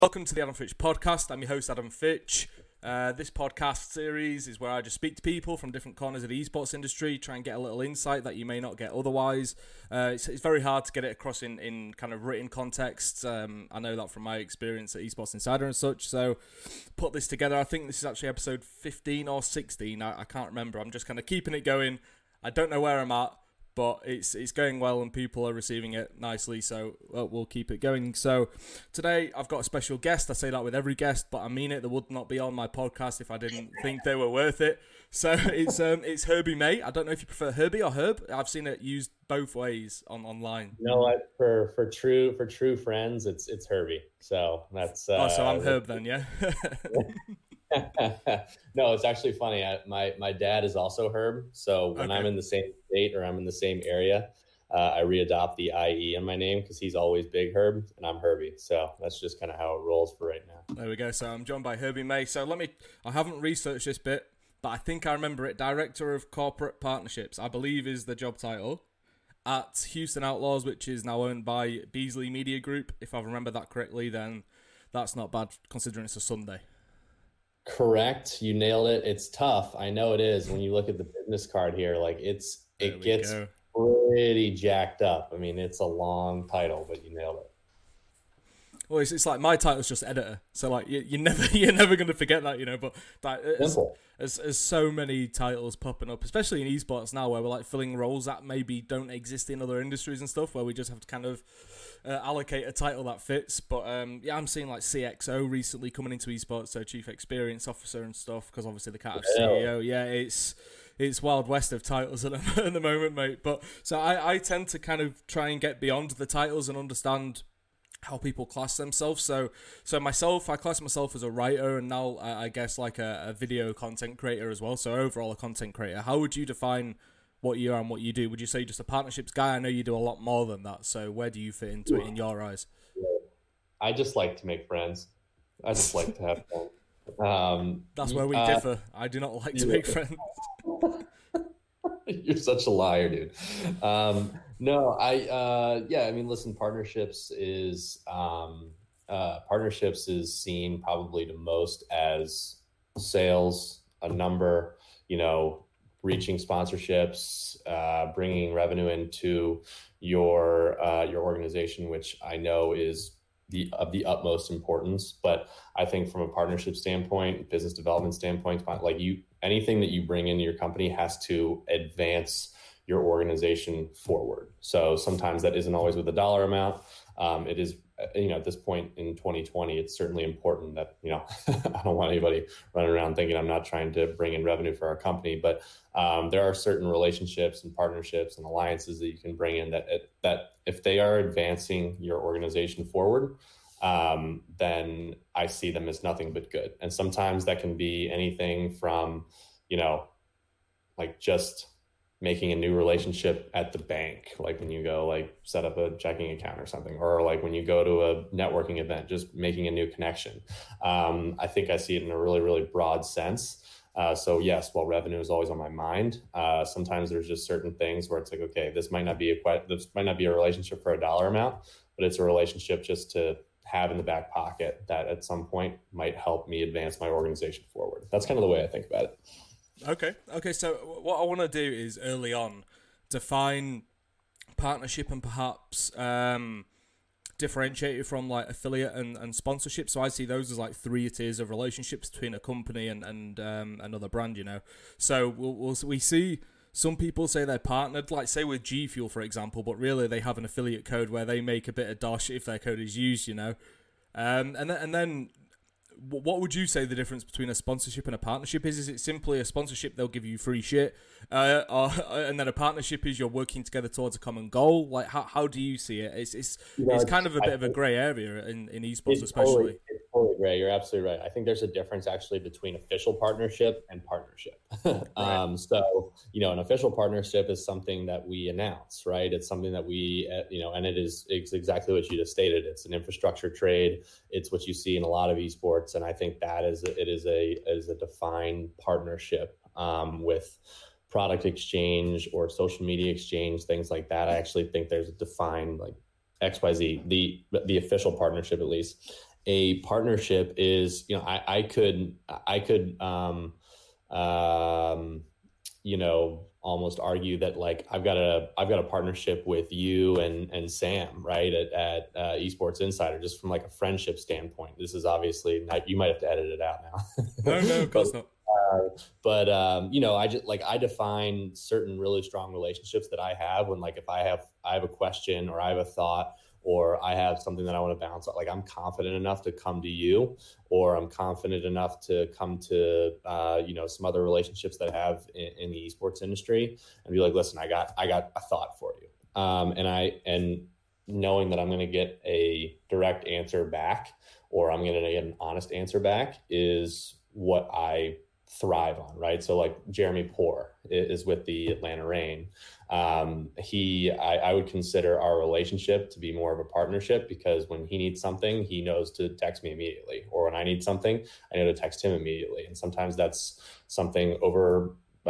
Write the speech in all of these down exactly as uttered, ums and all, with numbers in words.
Welcome to the Adam Fitch podcast. I'm your host, Adam Fitch. Uh, this podcast series is where I just speak to people from different corners of the esports industry, try and get a little insight that you may not get otherwise. Uh, it's, it's very hard to get it across in, in kind of written contexts. Um, I know that from my experience at Esports Insider and such. So put this together. I think this is actually episode fifteen or sixteen. I, I can't remember. I'm just kind of keeping it going. I don't know where I'm at, but it's it's going well and people are receiving it nicely, so well, we'll keep it going. So today I've got a special guest. I say that with every guest, but I mean it. They would not be on my podcast if I didn't think they were worth it. So it's um it's Herbie May. I don't know if you prefer Herbie or Herb. I've seen it used both ways on online. You know what? For for true for true friends, it's it's Herbie. So that's uh, oh, so I'm Herb then, yeah. No, it's actually funny. I, my my dad is also Herb, so when okay. I'm in the same state or I'm in the same area, uh, I readopt the I E in my name because he's always Big Herb and I'm Herbie. So that's just kind of how it rolls for right now. There we go. So I'm joined by Herbie May. So let me. I haven't researched this bit, but I think I remember it. Director of Corporate Partnerships, I believe, is the job title at Houston Outlaws, which is now owned by Beasley Media Group. If I remember that correctly, then that's not bad considering it's a Sunday. Correct. You nailed it. It's tough. I know it is. When you look at the business card here, like it's, it gets go. pretty jacked up. I mean, it's a long title, but you nailed it. Well, it's, it's like my title's just editor. So like you, you're never, you're never going to forget that, you know, but like, there's, there's, there's so many titles popping up, especially in esports now where we're like filling roles that maybe don't exist in other industries and stuff where we just have to kind of Uh, allocate a title that fits. But um, yeah, I'm seeing like C X O recently coming into esports, so Chief Experience Officer and stuff, because obviously the cat of C E O. Yeah, it's it's Wild West of titles at the, at the moment, mate. But so I, I tend to kind of try and get beyond the titles and understand how people class themselves. So so myself, I class myself as a writer and now uh, I guess like a, a video content creator as well. So overall a content creator. How would you define what you are and what you do? Would you say you're just a partnerships guy? I know you do a lot more than that. So where do you fit into it in your eyes? I just like to make friends. I just like to have fun. Um, That's where we uh, differ. I do not like to make friends. You're such a liar, dude. Um, no, I, uh, yeah, I mean, listen, partnerships is, um, uh, partnerships is seen probably the most as sales, a number, you know, reaching sponsorships, uh, bringing revenue into your uh, your organization, which I know is the of the utmost importance. But I think from a partnership standpoint, business development standpoint, like you, anything that you bring into your company has to advance your organization forward. So sometimes that isn't always with a dollar amount. Um, it is, you know, at this point in twenty twenty, it's certainly important that, you know, I don't want anybody running around thinking I'm not trying to bring in revenue for our company, but um, there are certain relationships and partnerships and alliances that you can bring in that, that if they are advancing your organization forward, um, then I see them as nothing but good. And sometimes that can be anything from, you know, like just making a new relationship at the bank, like when you go like set up a checking account or something, or like when you go to a networking event, just making a new connection. Um, I think I see it in a really, really broad sense. Uh, so yes, while revenue is always on my mind, uh, sometimes there's just certain things where it's like, okay, this might not be a quite, this might not be a relationship for a dollar amount, but it's a relationship just to have in the back pocket that at some point might help me advance my organization forward. That's kind of the way I think about it. Okay. Okay. So what I want to do is early on define partnership and perhaps um, differentiate it from like affiliate and, and sponsorship. So I see those as like three tiers of relationships between a company and and um, another brand. You know. So we'll, we'll we see some people say they're partnered, like say with G Fuel for example, but really they have an affiliate code where they make a bit of dosh if their code is used. You know. Um, and then and then. What would you say the difference between a sponsorship and a partnership is? Is it simply a sponsorship, they'll give you free shit, uh, or, and then a partnership is you're working together towards a common goal? Like, how how do you see it? It's it's you know, it's kind of a bit I of a grey area in, in esports, especially. Totally, it's totally grey. You're absolutely right. I think there's a difference actually between official partnership and partnership. Right. um, so, you know, an official partnership is something that we announce, right? It's something that we, uh, you know, and it is it's exactly what you just stated. It's an infrastructure trade. It's what you see in a lot of esports. And I think that is, it is a, is a defined partnership um, with product exchange or social media exchange, things like that. I actually think there's a defined like X Y Z, the, the official partnership at least. a partnership is, you know, I, I could, I could, um, um, you know, almost argue that like I've got a I've got a partnership with you and and Sam, right, at, at uh, Esports Insider, just from like a friendship standpoint. This is obviously not, you might have to edit it out now. No, no, of course not. Uh, but um, you know, I just like I define certain really strong relationships that I have when, like, if I have I have a question or I have a thought or I have something that I want to bounce off, like I'm confident enough to come to you, or I'm confident enough to come to uh, you know, some other relationships that I have in, in the esports industry and be like, listen, I got I got a thought for you, um, and I and knowing that I'm going to get a direct answer back, or I'm going to get an honest answer back, is what I thrive on, right? So like Jeremy Poor is with the Atlanta Reign. Um, he, I, I would consider our relationship to be more of a partnership, because when he needs something, he knows to text me immediately, or when I need something, I know to text him immediately. And sometimes that's something over uh,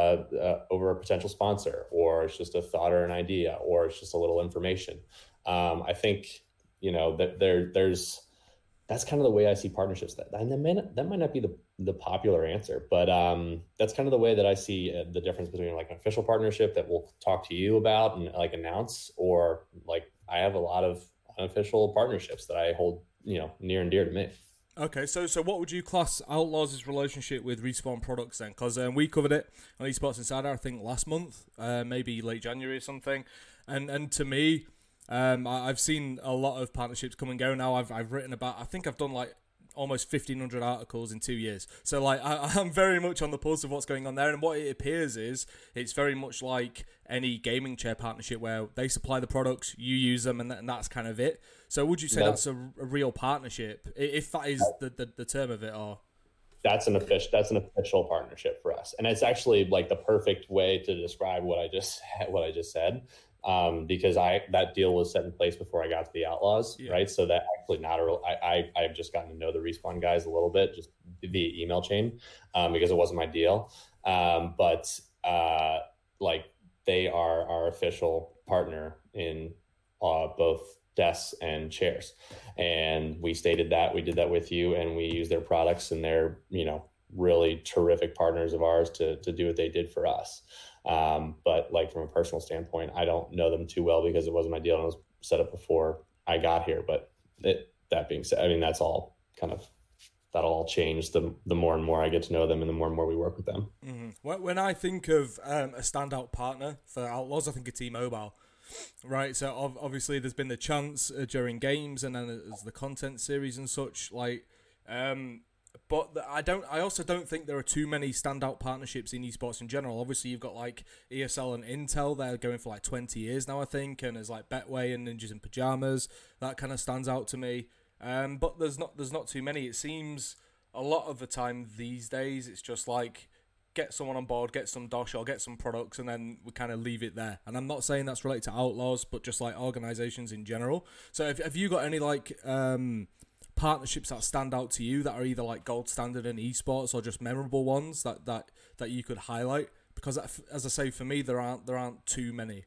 uh, over a potential sponsor, or it's just a thought or an idea, or it's just a little information. Um, I think, you know, that there there's that's kind of the way I see partnerships. That and that may not, that might not be the the popular answer, but um, that's kind of the way that I see uh, the difference between like an official partnership that we'll talk to you about and like announce, or like I have a lot of unofficial partnerships that I hold, you know, near and dear to me. Okay, so so what would you class Outlaws' relationship with Respawn Products then? Because um, we covered it on Esports Insider, I think last month, uh, maybe late January or something, and and to me, um, I, I've seen a lot of partnerships come and go now. I've I've written about, I think I've done like almost fifteen hundred articles in two years. So like I, I'm very much on the pulse of what's going on there, and what it appears is it's very much like any gaming chair partnership where they supply the products, you use them, and, th- and that's kind of it. So would you say that's, that's a, a real partnership, if that is the, the, the term of it? Or that's an official that's an official partnership for us, and it's actually like the perfect way to describe what I just what I just said. Um, because I that deal was set in place before I got to the Outlaws, yeah. Right? So that actually not a real. I, I I've just gotten to know the Respawn guys a little bit just via email chain, um, because it wasn't my deal. Um, but uh, like they are our official partner in uh, both desks and chairs, and we stated that we did that with you, and we use their products, and they're, you know, really terrific partners of ours to to do what they did for us. Um, but like from a personal standpoint, I don't know them too well because it wasn't my deal and it was set up before I got here. But it, that being said, I mean, that's all kind of, that'll all change the the more and more I get to know them and the more and more we work with them. Mm-hmm. When I think of um, a standout partner for Outlaws, I think of T-Mobile, right? So ov- obviously there's been the chance uh, during games, and then there's the content series and such, like, um, but I don't. I also don't think there are too many standout partnerships in esports in general. Obviously, you've got like E S L and Intel. They're going for like twenty years now, I think. And there's like Betway and Ninjas in Pajamas. That kind of stands out to me. Um, but there's not. There's not too many. It seems a lot of the time these days, it's just like get someone on board, get some dosh or get some products, and then we kind of leave it there. And I'm not saying that's related to Outlaws, but just like organizations in general. So have, have you got any like um, partnerships that stand out to you that are either like gold standard in esports or just memorable ones that that that you could highlight? Because as I say, for me, there aren't there aren't too many.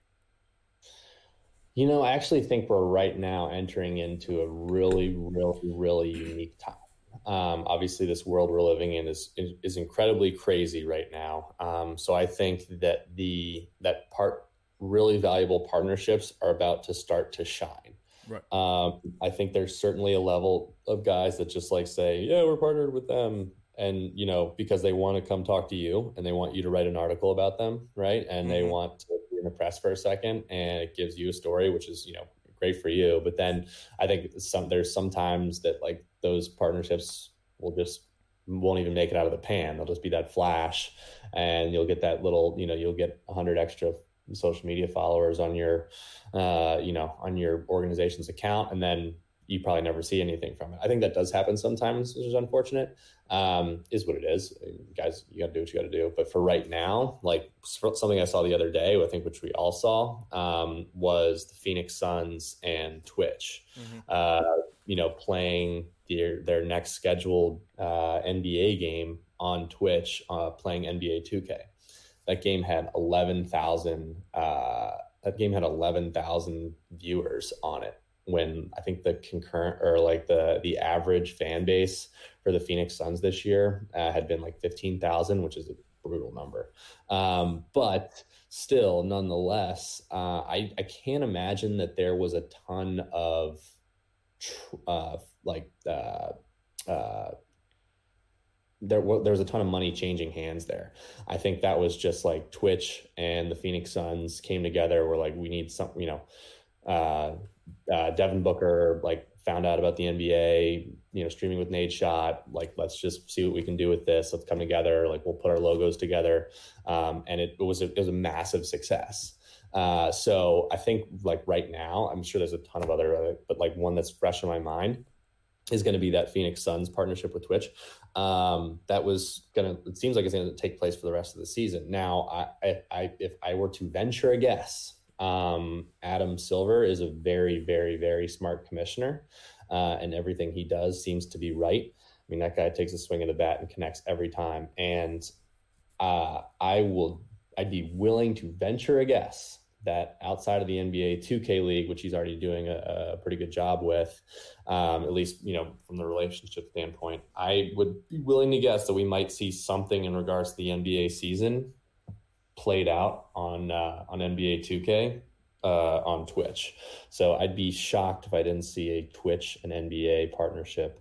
You know, I actually think we're right now entering into a really, really, really unique time. Um, obviously, this world we're living in is is, is incredibly crazy right now. Um, so I think that the that part really valuable partnerships are about to start to shine. Right. Um, I think there's certainly a level of guys that just like say, yeah, we're partnered with them. And, you know, because they want to come talk to you and they want you to write an article about them. Right. And mm-hmm. they want to be in the press for a second, and it gives you a story, which is, you know, great for you. But then I think some, there's sometimes that like those partnerships will just won't even make it out of the pan. They'll just be that flash, and you'll get that little, you know, you'll get a hundred extra social media followers on your, uh, you know, on your organization's account, and then you probably never see anything from it. I think that does happen sometimes, which is unfortunate. Um, is what it is. Guys, you got to do what you got to do. But for right now, like something I saw the other day, I think which we all saw, um, was the Phoenix Suns and Twitch, mm-hmm. uh, you know, playing their their next scheduled uh, N B A game on Twitch, uh, playing N B A two K. That game had eleven thousand. Uh, that game had eleven thousand viewers on it when I think the concurrent or like the the average fan base for the Phoenix Suns this year uh, had been like fifteen thousand, which is a brutal number. Um, but still, nonetheless, uh, I, I can't imagine that there was a ton of uh, like uh, uh, there, there was a ton of money changing hands there. I think that was just like Twitch and the Phoenix Suns came together. We're like, we need some, you know, uh, uh, Devin Booker like found out about the N B A, you know, streaming with Nate Shot. Like, let's just see what we can do with this. Let's come together. Like, we'll put our logos together. Um, and it, it was a, it was a massive success. Uh, so I think like right now, I'm sure there's a ton of other, uh, but like one that's fresh in my mind is going to be that Phoenix Suns partnership with Twitch. Um, that was going to, it seems like it's going to take place for the rest of the season. Now, I, I, I if I were to venture a guess, um, Adam Silver is a very, very, very smart commissioner, uh, and everything he does seems to be right. I mean, that guy takes a swing of the bat and connects every time. And, uh, I will, I'd be willing to venture a guess that outside of the N B A two K League, which he's already doing a, a pretty good job with, um, at least, you know, from the relationship standpoint, I would be willing to guess that we might see something in regards to the N B A season played out on uh, on N B A two K uh, on Twitch. So I'd be shocked if I didn't see a Twitch and N B A partnership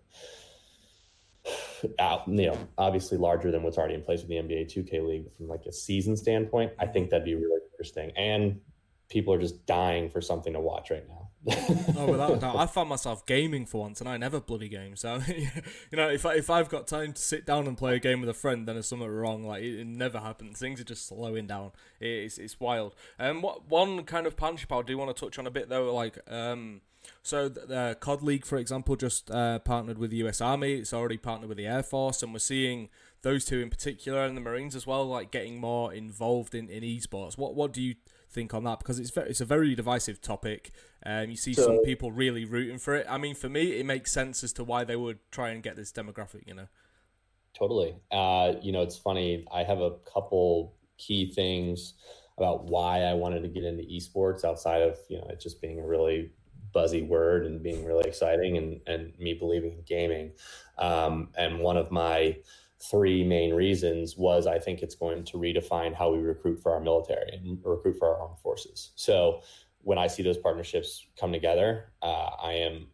out, you know, obviously larger than what's already in place with the N B A two K League. From like a season standpoint, I think that'd be really interesting. And people are just dying for something to watch right now. Oh, without a doubt. I found myself gaming for once, and I never bloody game. So, you know, if I, if I've got time to sit down and play a game with a friend, then there's something wrong. Like, it, it never happens. Things are just slowing down. It, it's it's wild. And um, what one kind of partnership I do want to touch on a bit though, like um, so the, the C O D League, for example, just uh, partnered with the U S Army. It's already partnered with the Air Force, and we're seeing those two in particular, and the Marines as well, like getting more involved in, in esports. What what do you think on that? Because it's very, it's a very divisive topic. Um, you see so, some people really rooting for it. I mean, for me, it makes sense as to why they would try and get this demographic, you know. Totally. Uh, you know, it's funny. I have a couple key things about why I wanted to get into esports outside of, you know, it just being a really buzzy word and being really exciting and, and me believing in gaming. Um, and one of my three main reasons was I think it's going to redefine how we recruit for our military and recruit for our armed forces. So when I see those partnerships come together, uh, I am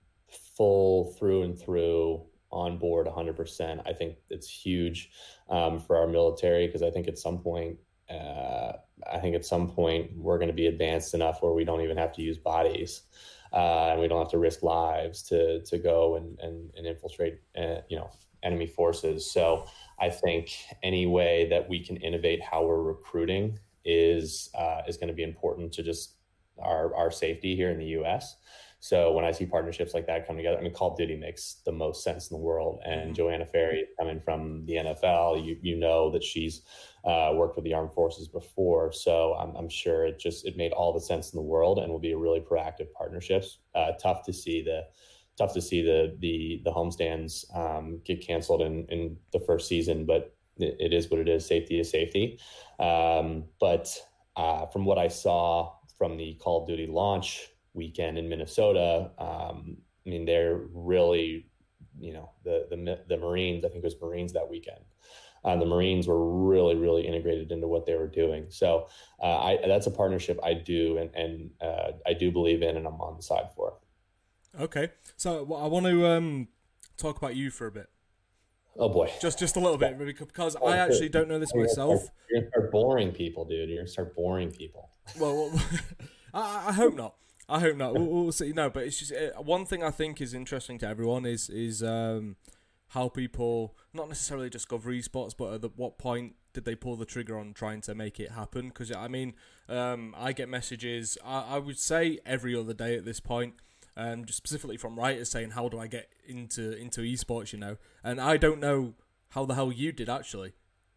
full through and through on board one hundred percent. I think it's huge um, for our military because I think at some point, uh, I think at some point we're going to be advanced enough where we don't even have to use bodies uh, and we don't have to risk lives to to go and and, and infiltrate, uh, you know, enemy forces. So I think any way that we can innovate how we're recruiting is uh, is going to be important to just our our safety here in the U S. So when I see partnerships like that come together, I mean, Call of Duty makes the most sense in the world. And Joanna Ferry coming from the N F L, you you know that she's uh, worked with the armed forces before. So I'm, I'm sure it just it made all the sense in the world and will be a really proactive partnerships. Uh, tough to see the tough to see the the the homestands um, get canceled in in the first season, but it, it is what it is. Safety is safety. Um, but uh, from what I saw from the Call of Duty launch weekend in Minnesota, um, I mean, they're really, you know, the the the Marines, I think it was Marines that weekend. Uh, the Marines were really, really integrated into what they were doing. So uh, I, that's a partnership I do and, and uh, I do believe in, and I'm on the side for. Okay, so I want to um, talk about you for a bit. Oh boy, just just a little bit, because I actually don't know this myself. You're gonna start boring people, dude. You're gonna start boring people. Well, well I, I hope not. I hope not. We'll, we'll see. No, but it's just uh, one thing I think is interesting to everyone is is um, how people not necessarily discover esports, but at the, what point did they pull the trigger on trying to make it happen? Because I mean, um, I get messages. I, I would say every other day at this point. Um, just specifically from writers saying, how do I get into into esports, you know? And I don't know how the hell you did, actually.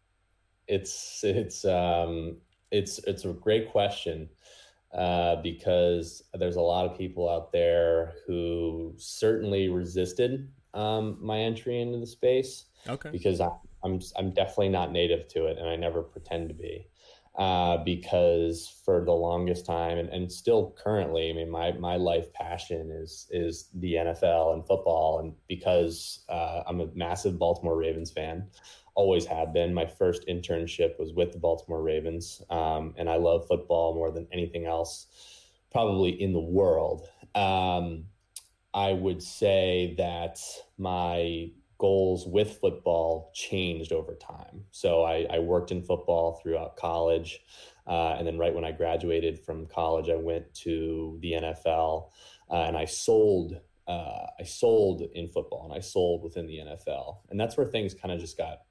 It's it's um it's it's a great question uh, because there's a lot of people out there who certainly resisted um, my entry into the space. Okay. Because I, I'm I'm definitely not native to it, and I never pretend to be. uh, because for the longest time and, and still currently, I mean, my, my life passion is, is the N F L and football. And because uh, I'm a massive Baltimore Ravens fan, always have been. My first internship was with the Baltimore Ravens. Um, and I love football more than anything else, probably in the world. Um, I would say that my goals with football changed over time. So I, I worked in football throughout college. Uh, and then right when I graduated from college, I went to the N F L uh, and I sold, uh, I sold in football and I sold within the N F L. And that's where things kind of just got,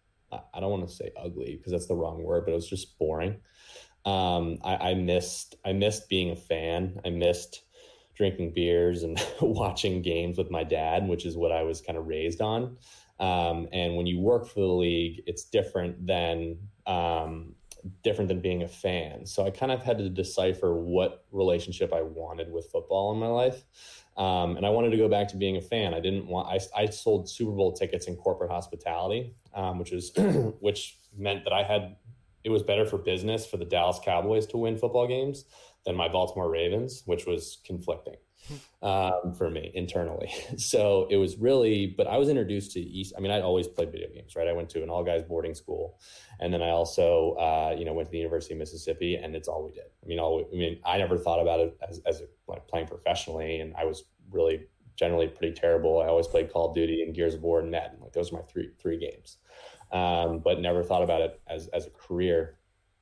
I don't want to say ugly because that's the wrong word, but it was just boring. Um, I, I missed, I missed being a fan. I missed drinking beers and watching games with my dad, which is what I was kind of raised on. Um, and when you work for the league, it's different than um, different than being a fan. So I kind of had to decipher what relationship I wanted with football in my life. Um, and I wanted to go back to being a fan. I didn't want, I, I sold Super Bowl tickets in corporate hospitality, um, which is, which meant that I had, it was better for business for the Dallas Cowboys to win football games than my Baltimore Ravens, which was conflicting um, for me internally. So it was really, but I was introduced to East. I mean, I'd always played video games, right? I went to an all guys boarding school. And then I also, uh, you know, went to the University of Mississippi, and it's all we did. I mean, all, I mean, I never thought about it as, as a, like playing professionally. And I was really generally pretty terrible. I always played Call of Duty and Gears of War and Madden. Like those are my three, three games. Um, but never thought about it as, as a career.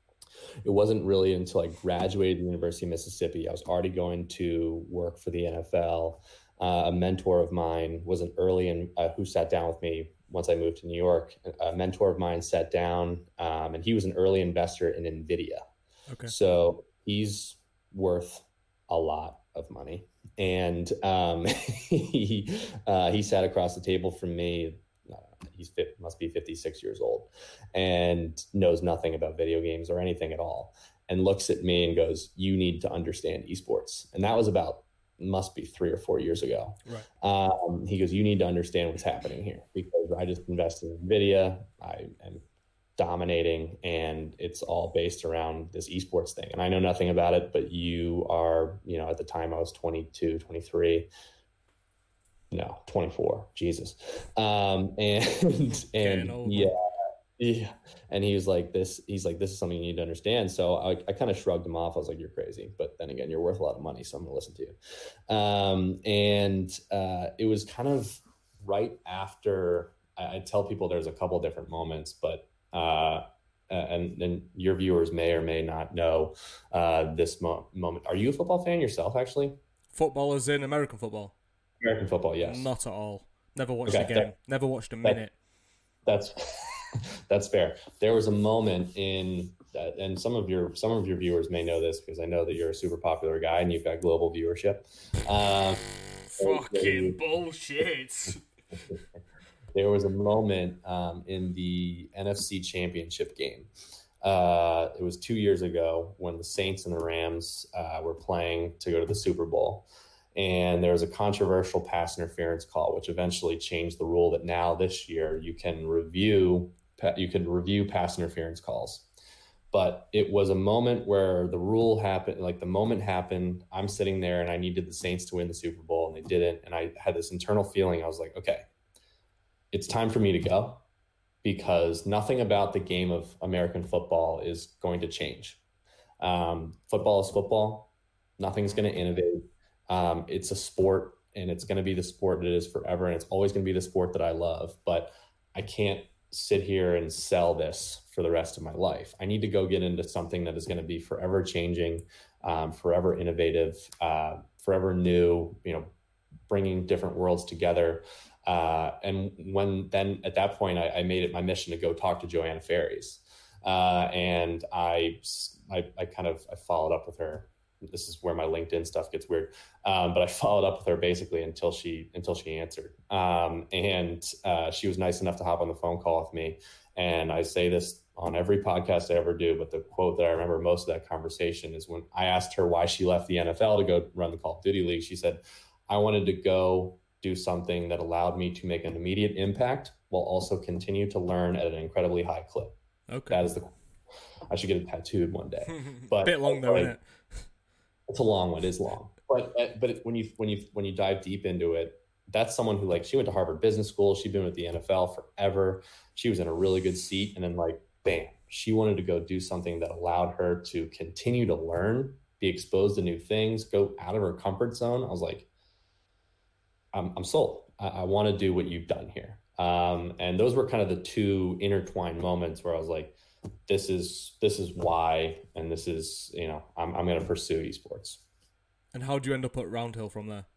It wasn't really until I graduated the University of Mississippi. I was already going to work for the N F L. Uh, a mentor of mine was an early and uh, who sat down with me once I moved to New York. A mentor of mine sat down, um, and he was an early investor in NVIDIA. Okay. So he's worth a lot of money, and um, he uh, he sat across the table from me. He's fit, must be fifty-six years old and knows nothing about video games or anything at all, and looks at me and goes, "You need to understand esports." And that was about, must be three or four years ago. Right. Um, he goes, "You need to understand what's happening here because I just invested in NVIDIA. I am dominating, and it's all based around this esports thing. And I know nothing about it, but you are, you know, at the time I was twenty-two, twenty-three. No, twenty-four. Jesus. Um, and, and yeah, yeah. And he was like, this, he's like, this is something you need to understand. So I, I kind of shrugged him off. I was like, you're crazy. But then again, you're worth a lot of money, so I'm going to listen to you. Um, and uh, it was kind of right after, I, I tell people there's a couple different moments, but uh, and, and your viewers may or may not know uh, this mo- moment. Are you a football fan yourself, actually? Football as in American football? American football, yes. Not at all. Never watched okay, a game. that, Never watched a minute. That, that's that's fair. There was a moment in that, and some of your some of your viewers may know this because I know that you're a super popular guy and you've got global viewership. Um, Fucking bullshit. There was a moment um, in the N F C Championship game. Uh, it was two years ago when the Saints and the Rams uh, were playing to go to the Super Bowl. And there was a controversial pass interference call, which eventually changed the rule that now this year you can review you can review pass interference calls. But it was a moment where the rule happened, like the moment happened, I'm sitting there and I needed the Saints to win the Super Bowl and they didn't. And I had this internal feeling. I was like, okay, it's time for me to go because nothing about the game of American football is going to change. Um, football is football. Nothing's going to innovate. Um, it's a sport and it's going to be the sport that it is forever. And it's always going to be the sport that I love, but I can't sit here and sell this for the rest of my life. I need to go get into something that is going to be forever changing, um, forever innovative, uh, forever new, you know, bringing different worlds together. Uh, and when then at that point, I, I made it my mission to go talk to Joanna Faries. Uh, and I, I, I kind of, I followed up with her. This is where my LinkedIn stuff gets weird. Um, but I followed up with her basically until she, until she answered. Um, and uh, she was nice enough to hop on the phone call with me. And I say this on every podcast I ever do, but the quote that I remember most of that conversation is when I asked her why she left the N F L to go run the Call of Duty League. She said, I wanted to go do something that allowed me to make an immediate impact while also continue to learn at an incredibly high clip. Okay. That is the I should get it tattooed one day. But bit long though, like, isn't it? It's a long one. It is long. But but it, when you when you when you dive deep into it, that's someone who like she went to Harvard Business School. She'd been with the N F L forever. She was in a really good seat, and then like bam, she wanted to go do something that allowed her to continue to learn, be exposed to new things, go out of her comfort zone. I was like, I'm I'm sold. I, I want to do what you've done here. Um, and those were kind of the two intertwined moments where I was like, this is this is why, and this is you know I'm I'm going to pursue esports. And how do you end up at Roundhill from there?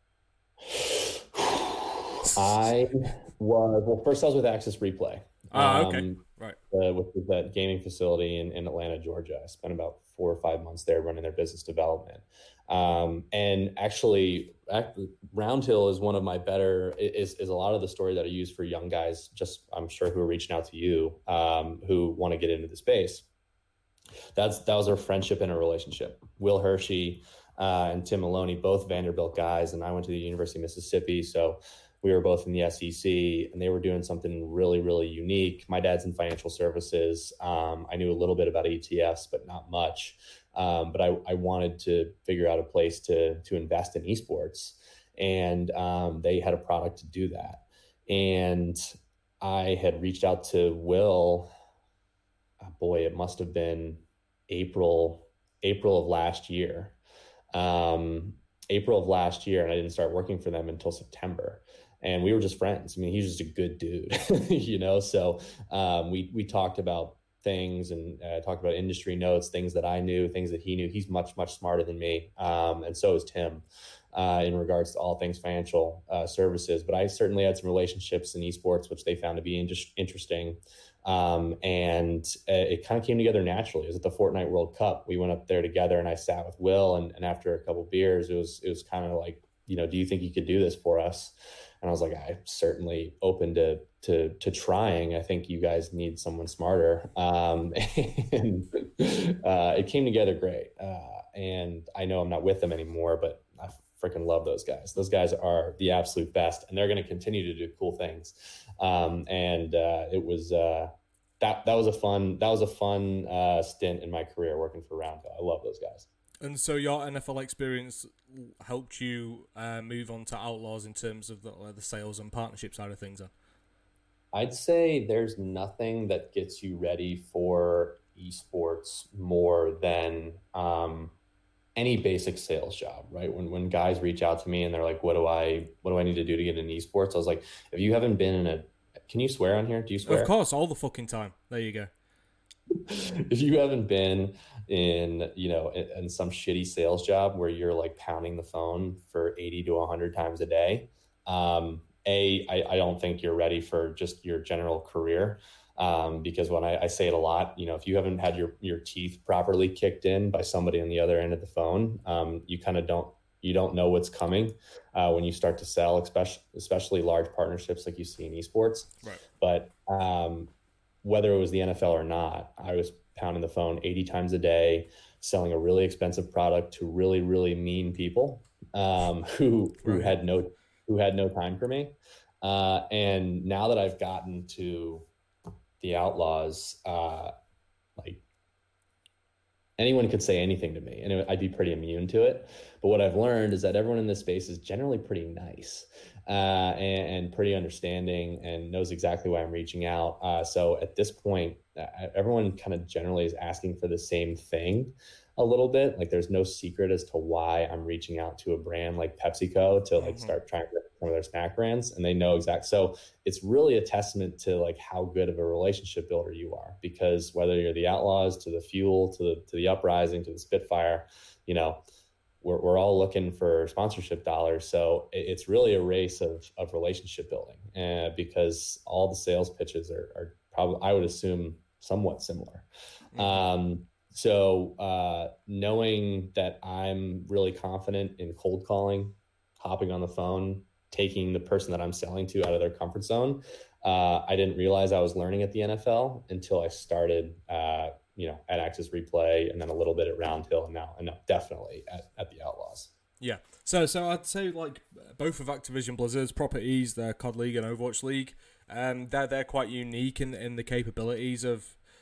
I was, well, first I was with Access Replay. Ah, okay. Um, right. Uh, with that gaming facility in, in Atlanta, Georgia. I spent about four or five months there running their business development. Um, and actually, Roundhill is one of my better, is, is a lot of the story that I use for young guys, just I'm sure who are reaching out to you, um, who want to get into the space. That's, that was our friendship and a relationship. Will Hershey uh, and Tim Maloney, both Vanderbilt guys, and I went to the University of Mississippi. So we were both in the S E C, and they were doing something really, really unique. My dad's in financial services. Um, I knew a little bit about E T Fs, but not much. Um, but I, I wanted to figure out a place to to invest in esports, and um, they had a product to do that. And I had reached out to Will. Oh boy, it must have been April April of last year. Um, April of last year, and I didn't start working for them until September. And we were just friends. I mean, he's just a good dude, you know? So um, we, we talked about things and uh, talked about industry notes, things that I knew, things that he knew. He's much, much smarter than me. Um, and so is Tim uh, in regards to all things financial uh, services. But I certainly had some relationships in esports, which they found to be in- interesting. Um, and uh, it kind of came together naturally. It was at the Fortnite World Cup. We went up there together, and I sat with Will, and, and after a couple of beers, it was, it was kind of like, you know, do you think you could do this for us? And I was like, I'm certainly open to to to trying. I think you guys need someone smarter. Um, and uh, it came together great. Uh, and I know I'm not with them anymore, but I freaking love those guys. Those guys are the absolute best, and they're going to continue to do cool things. Um, and uh, it was uh, that that was a fun that was a fun uh, stint in my career working for Roundhill. I love those guys. And so your N F L experience helped you uh, move on to Outlaws in terms of the, uh, the sales and partnership side of things, then? I'd say there's nothing that gets you ready for esports more than um, any basic sales job, right? When when guys reach out to me and they're like, "What do I what do I need to do to get into esports?" I was like, "If you haven't been in a, can you swear on here? Do you swear?" Of course, all the fucking time. There you go. If you haven't been in, you know, in, in some shitty sales job where you're like pounding the phone for eighty to one hundred times a day, um, A, I, I don't think you're ready for just your general career. Um, because when I, I say it a lot, you know, if you haven't had your, your teeth properly kicked in by somebody on the other end of the phone, um, you kind of don't, you don't know what's coming uh, when you start to sell, especially, especially large partnerships like you see in esports. Right. But, um, whether it was the N F L or not, I was pounding the phone eighty times a day, selling a really expensive product to really, really mean people um, who who right. had no who had no time for me. Uh, and now that I've gotten to the Outlaws, uh, like anyone could say anything to me, and it, I'd be pretty immune to it. But what I've learned is that everyone in this space is generally pretty nice. Uh, and, and pretty understanding and knows exactly why I'm reaching out. Uh, so at this point, uh, everyone kind of generally is asking for the same thing a little bit. Like there's no secret as to why I'm reaching out to a brand like PepsiCo to like mm-hmm. start trying to get some of their snack brands, and they know exact. So it's really a testament to like how good of a relationship builder you are, because whether you're the Outlaws to the Fuel to the to the Uprising to the Spitfire, you know. We're we're all looking for sponsorship dollars, so it's really a race of of relationship building, uh, because all the sales pitches are are probably, I would assume, somewhat similar. Mm-hmm. Um, so uh, knowing that I'm really confident in cold calling, hopping on the phone, taking the person that I'm selling to out of their comfort zone, uh, I didn't realize I was learning at the N F L until I started. Uh, you know, at Access Replay, and then a little bit at Roundhill, and now, and now definitely at, at the Outlaws. Yeah. So, so I'd say like both of Activision Blizzard's properties, their C O D League and Overwatch League, um, they're they're quite unique in in the capabilities of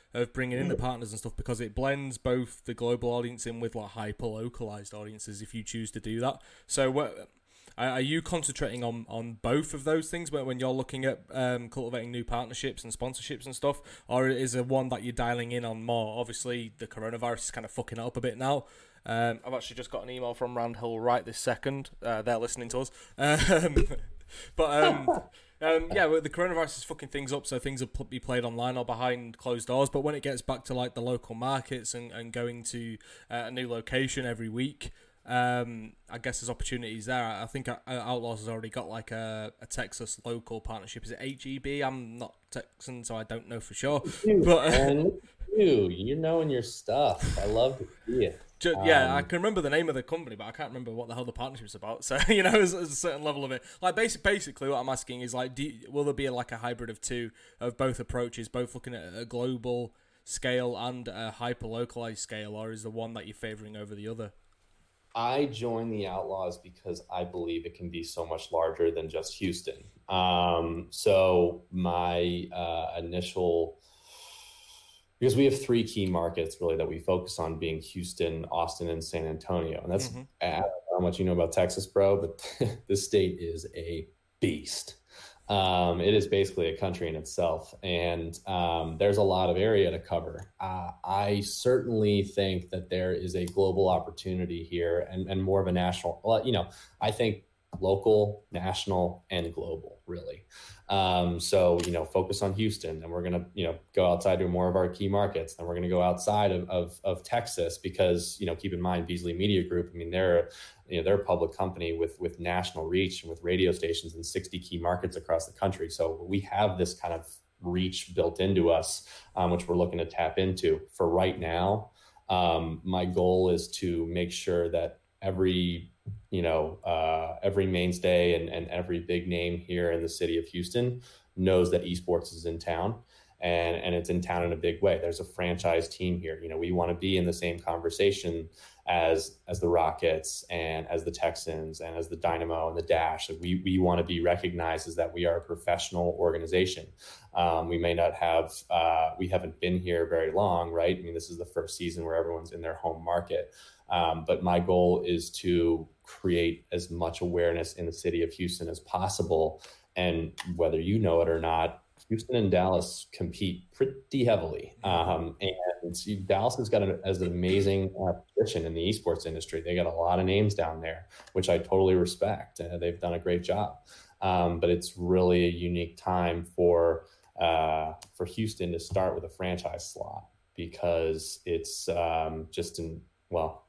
of bringing in the partners and stuff, because it blends both the global audience in with like hyper localized audiences if you choose to do that. So what are you concentrating on, on both of those things when you're looking at um, cultivating new partnerships and sponsorships and stuff? Or is there one that you're dialing in on more? Obviously, the coronavirus is kind of fucking it up a bit now. Um, I've actually just got an email from Randhill right this second. Uh, they're listening to us. Um, but um, um, yeah, well, the coronavirus is fucking things up, so things will be played online or behind closed doors. But when it gets back to like the local markets and, and going to uh, a new location every week, Um, I guess there's opportunities there. I think Outlaws has already got like a, a Texas local partnership. Is it H E B? I'm not Texan, so I don't know for sure. Dude, but uh, man, you, you're knowing your stuff. I love to see it. Yeah, um, I can remember the name of the company, but I can't remember what the hell the partnership's about. So, you know, there's, there's a certain level of it. Like, basic, basically, what I'm asking is, like, do you, will there be like a hybrid of two, of both approaches, both looking at a global scale and a hyper-localized scale, or is the one that you're favoring over the other? I joined the Outlaws because I believe it can be so much larger than just Houston. Um, so my uh, initial, because we have three key markets really that we focus on, being Houston, Austin, and San Antonio. And that's, mm-hmm. I don't know how much you know about Texas, bro, but this state is a beast. Um, it is basically a country in itself, and um, there's a lot of area to cover. Uh, I certainly think that there is a global opportunity here, and, and more of a national, well, you know, I think local, national, and global, really. Um, so, you know, focus on Houston, and we're going to, you know, go outside to more of our key markets. Then we're going to go outside of, of, of Texas because, you know, keep in mind, Beasley Media Group, I mean, they're, you know, they're a public company with, with national reach and with radio stations in sixty key markets across the country. So we have this kind of reach built into us, um, which we're looking to tap into. For right now, um, my goal is to make sure that every you know, uh, every mainstay and, and every big name here in the city of Houston knows that esports is in town, and, and it's in town in a big way. There's a franchise team here. You know, we want to be in the same conversation as, as the Rockets and as the Texans and as the Dynamo and the Dash. We, we want to be recognized as that we are a professional organization. Um, we may not have, uh, we haven't been here very long, right? I mean, this is the first season where everyone's in their home market. Um, but my goal is to create as much awareness in the city of Houston as possible. And whether you know it or not, Houston and Dallas compete pretty heavily. Um, and see, Dallas has got an, as an amazing uh, position in the esports industry. They got a lot of names down there, which I totally respect. Uh, they've done a great job. Um, but it's really a unique time for uh, for Houston to start with a franchise slot, because it's um, just in, well,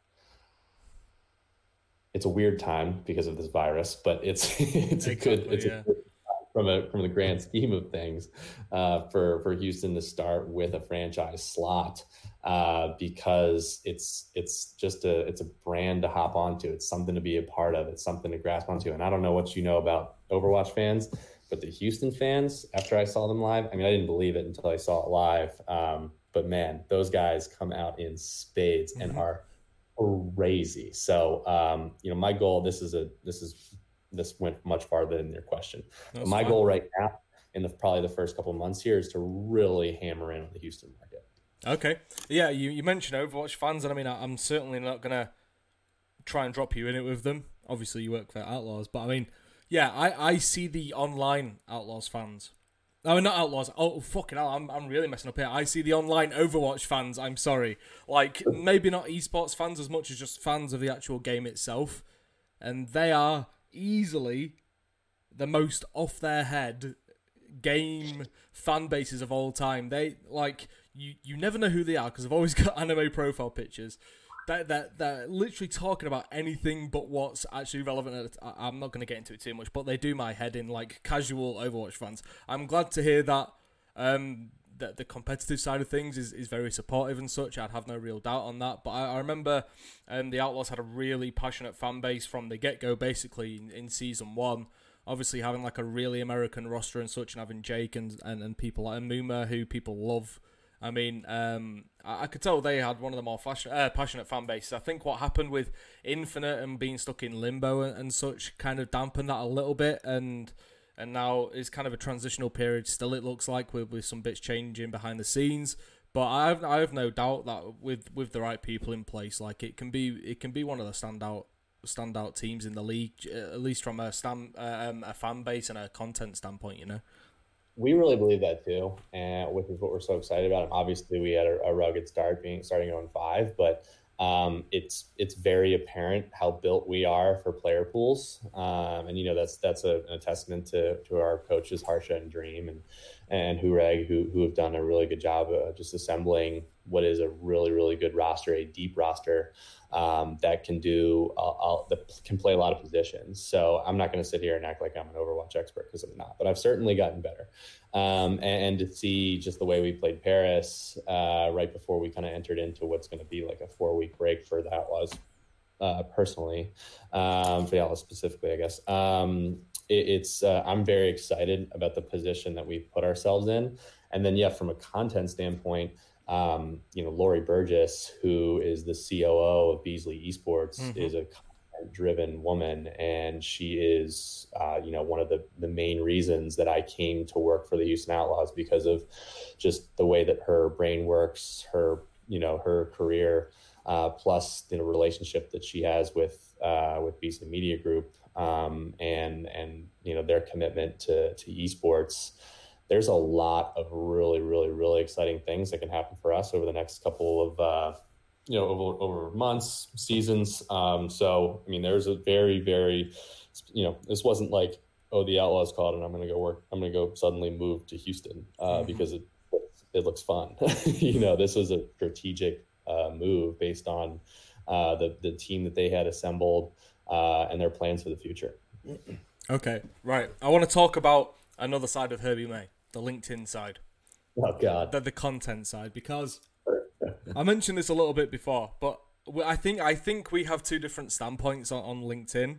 it's a weird time because of this virus, but it's it's exactly, a good it's yeah. a good time from a from the grand scheme of things uh, for for Houston to start with a franchise slot, uh, because it's it's just a it's a brand to hop onto. It's something to be a part of. It's something to grasp onto. And I don't know what you know about Overwatch fans, but the Houston fans, after I saw them live, I mean, I didn't believe it until I saw it live. Um, but man, those guys come out in spades mm-hmm. and are crazy. So, um, you know, my goal, this is a, this is, this went much farther than your question. But my fun. goal right now in the, probably the first couple of months here is to really hammer in on the Houston market. Okay. Yeah. You, you mentioned Overwatch fans, and I mean, I, I'm certainly not going to try and drop you in it with them. Obviously you work for Outlaws, but I mean, yeah, I, I see the online Outlaws fans. No, not Outlaws. Oh, fucking hell, I'm I'm really messing up here. I see the online Overwatch fans, I'm sorry. Like, maybe not esports fans as much as just fans of the actual game itself. And they are easily the most off their head game fan bases of all time. They, like, you, you never know who they are because they've always got anime profile pictures. They're, they're, they're literally talking about anything but what's actually relevant. I'm not going to get into it too much, but they do my head in, like, casual Overwatch fans. I'm glad to hear that um, that the competitive side of things is, is very supportive and such. I'd have no real doubt on that. But I, I remember um, the Outlaws had a really passionate fan base from the get-go, basically, in, in Season one. Obviously, having, like, a really American roster and such, and having Jake and, and, and people like Muma, who people love. I mean, um, I, I could tell they had one of the more fashion, uh, passionate fan bases. I think what happened with Infinite and being stuck in limbo and, and such kind of dampened that a little bit, and and now is kind of a transitional period still, it looks like, with, with some bits changing behind the scenes. But I have I have no doubt that with, with the right people in place, like it can be it can be one of the standout standout teams in the league, at least from a stand, um, a fan base and a content standpoint. You know, we really believe that too, and which is what we're so excited about. And obviously, we had a, a rugged start, being starting on five, but um, it's it's very apparent how built we are for player pools, um, and you know that's that's a, a testament to to our coaches Harsha and Dream and and Hureg, who who have done a really good job of just assembling what is a really really good roster, a deep roster um, that can do uh, uh, that can play a lot of positions. So I'm not going to sit here and act like I'm an Overwatch expert because I'm not, but I've certainly gotten better. Um, and, and to see just the way we played Paris uh, right before we kind of entered into what's going to be like a four week break for the Outlaws, uh, personally, um, for the Outlaws specifically, I guess. Um, it, it's uh, I'm very excited about the position that we've put ourselves in. And then, yeah, from a content standpoint, um, you know, Lori Burgess, who is the C O O of Beasley Esports, mm-hmm. is a driven woman, and she is uh you know one of the the main reasons that I came to work for the Houston Outlaws, because of just the way that her brain works, her you know her career, uh plus the relationship that she has with uh with Beasley Media Group, um and and you know their commitment to to esports. There's a lot of really really really exciting things that can happen for us over the next couple of uh you know, over, over months, seasons. Um, so, I mean, there's a very, very, you know, this wasn't like, oh, the Outlaws called and I'm going to go work. I'm going to go suddenly move to Houston uh, mm-hmm. because it it looks fun. you know, this was a strategic uh, move based on uh, the, the team that they had assembled uh, and their plans for the future. Okay, right. I want to talk about another side of Herbie May, the LinkedIn side. Oh, God. The, the content side, because I mentioned this a little bit before, but I think I think we have two different standpoints on, on LinkedIn,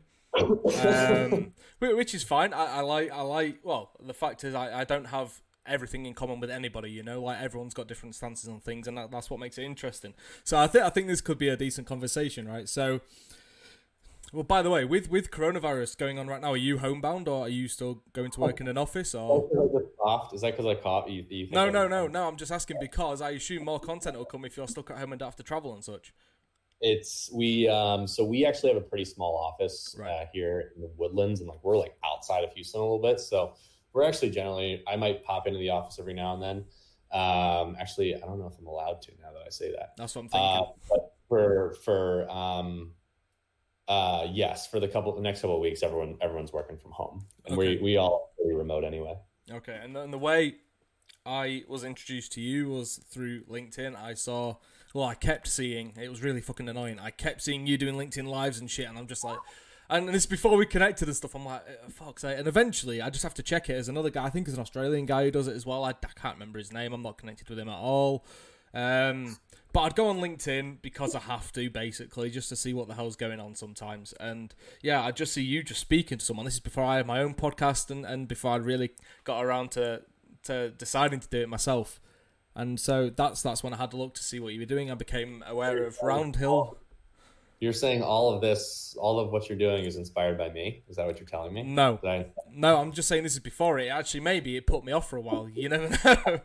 um, which is fine. I, I like I like. Well, the fact is, I, I don't have everything in common with anybody. You know, like everyone's got different stances on things, and that, that's what makes it interesting. So I think I think this could be a decent conversation, right? So, well, by the way, with with coronavirus going on right now, are you homebound or are you still going to work in an office or? Is that because I caught you? you no, no, no, no. I'm just asking because I assume more content will come if you're stuck at home and don't have to travel and such. It's we um so we actually have a pretty small office right. uh, here in the Woodlands, and like we're like outside of Houston a little bit, so we're actually generally I might pop into the office every now and then. Um, actually, I don't know if I'm allowed to now that I say that. That's what I'm thinking. Uh, but for for um. Uh, yes, for the couple the next couple of weeks, everyone everyone's working from home, and okay. we we all pretty remote anyway. Okay, and the, and the way I was introduced to you was through LinkedIn. I saw, well, I kept seeing, it was really fucking annoying. I kept seeing you doing LinkedIn lives and shit, and I'm just like, and this before we connected and stuff. I'm like, fuck's sake. And eventually, I just have to check it. As another guy, I think, is an Australian guy who does it as well. I, I can't remember his name. I'm not connected with him at all. Um. But I'd go on LinkedIn because I have to, basically, just to see what the hell's going on sometimes. And yeah, I just see you just speaking to someone. This is before I had my own podcast and, and before I really got around to to deciding to do it myself. And so that's that's when I had to look to see what you were doing. I became aware of Roundhill. You're saying all of this, all of what you're doing is inspired by me? Is that what you're telling me? No. I... No, I'm just saying this is before it. Actually, maybe it put me off for a while. You never know.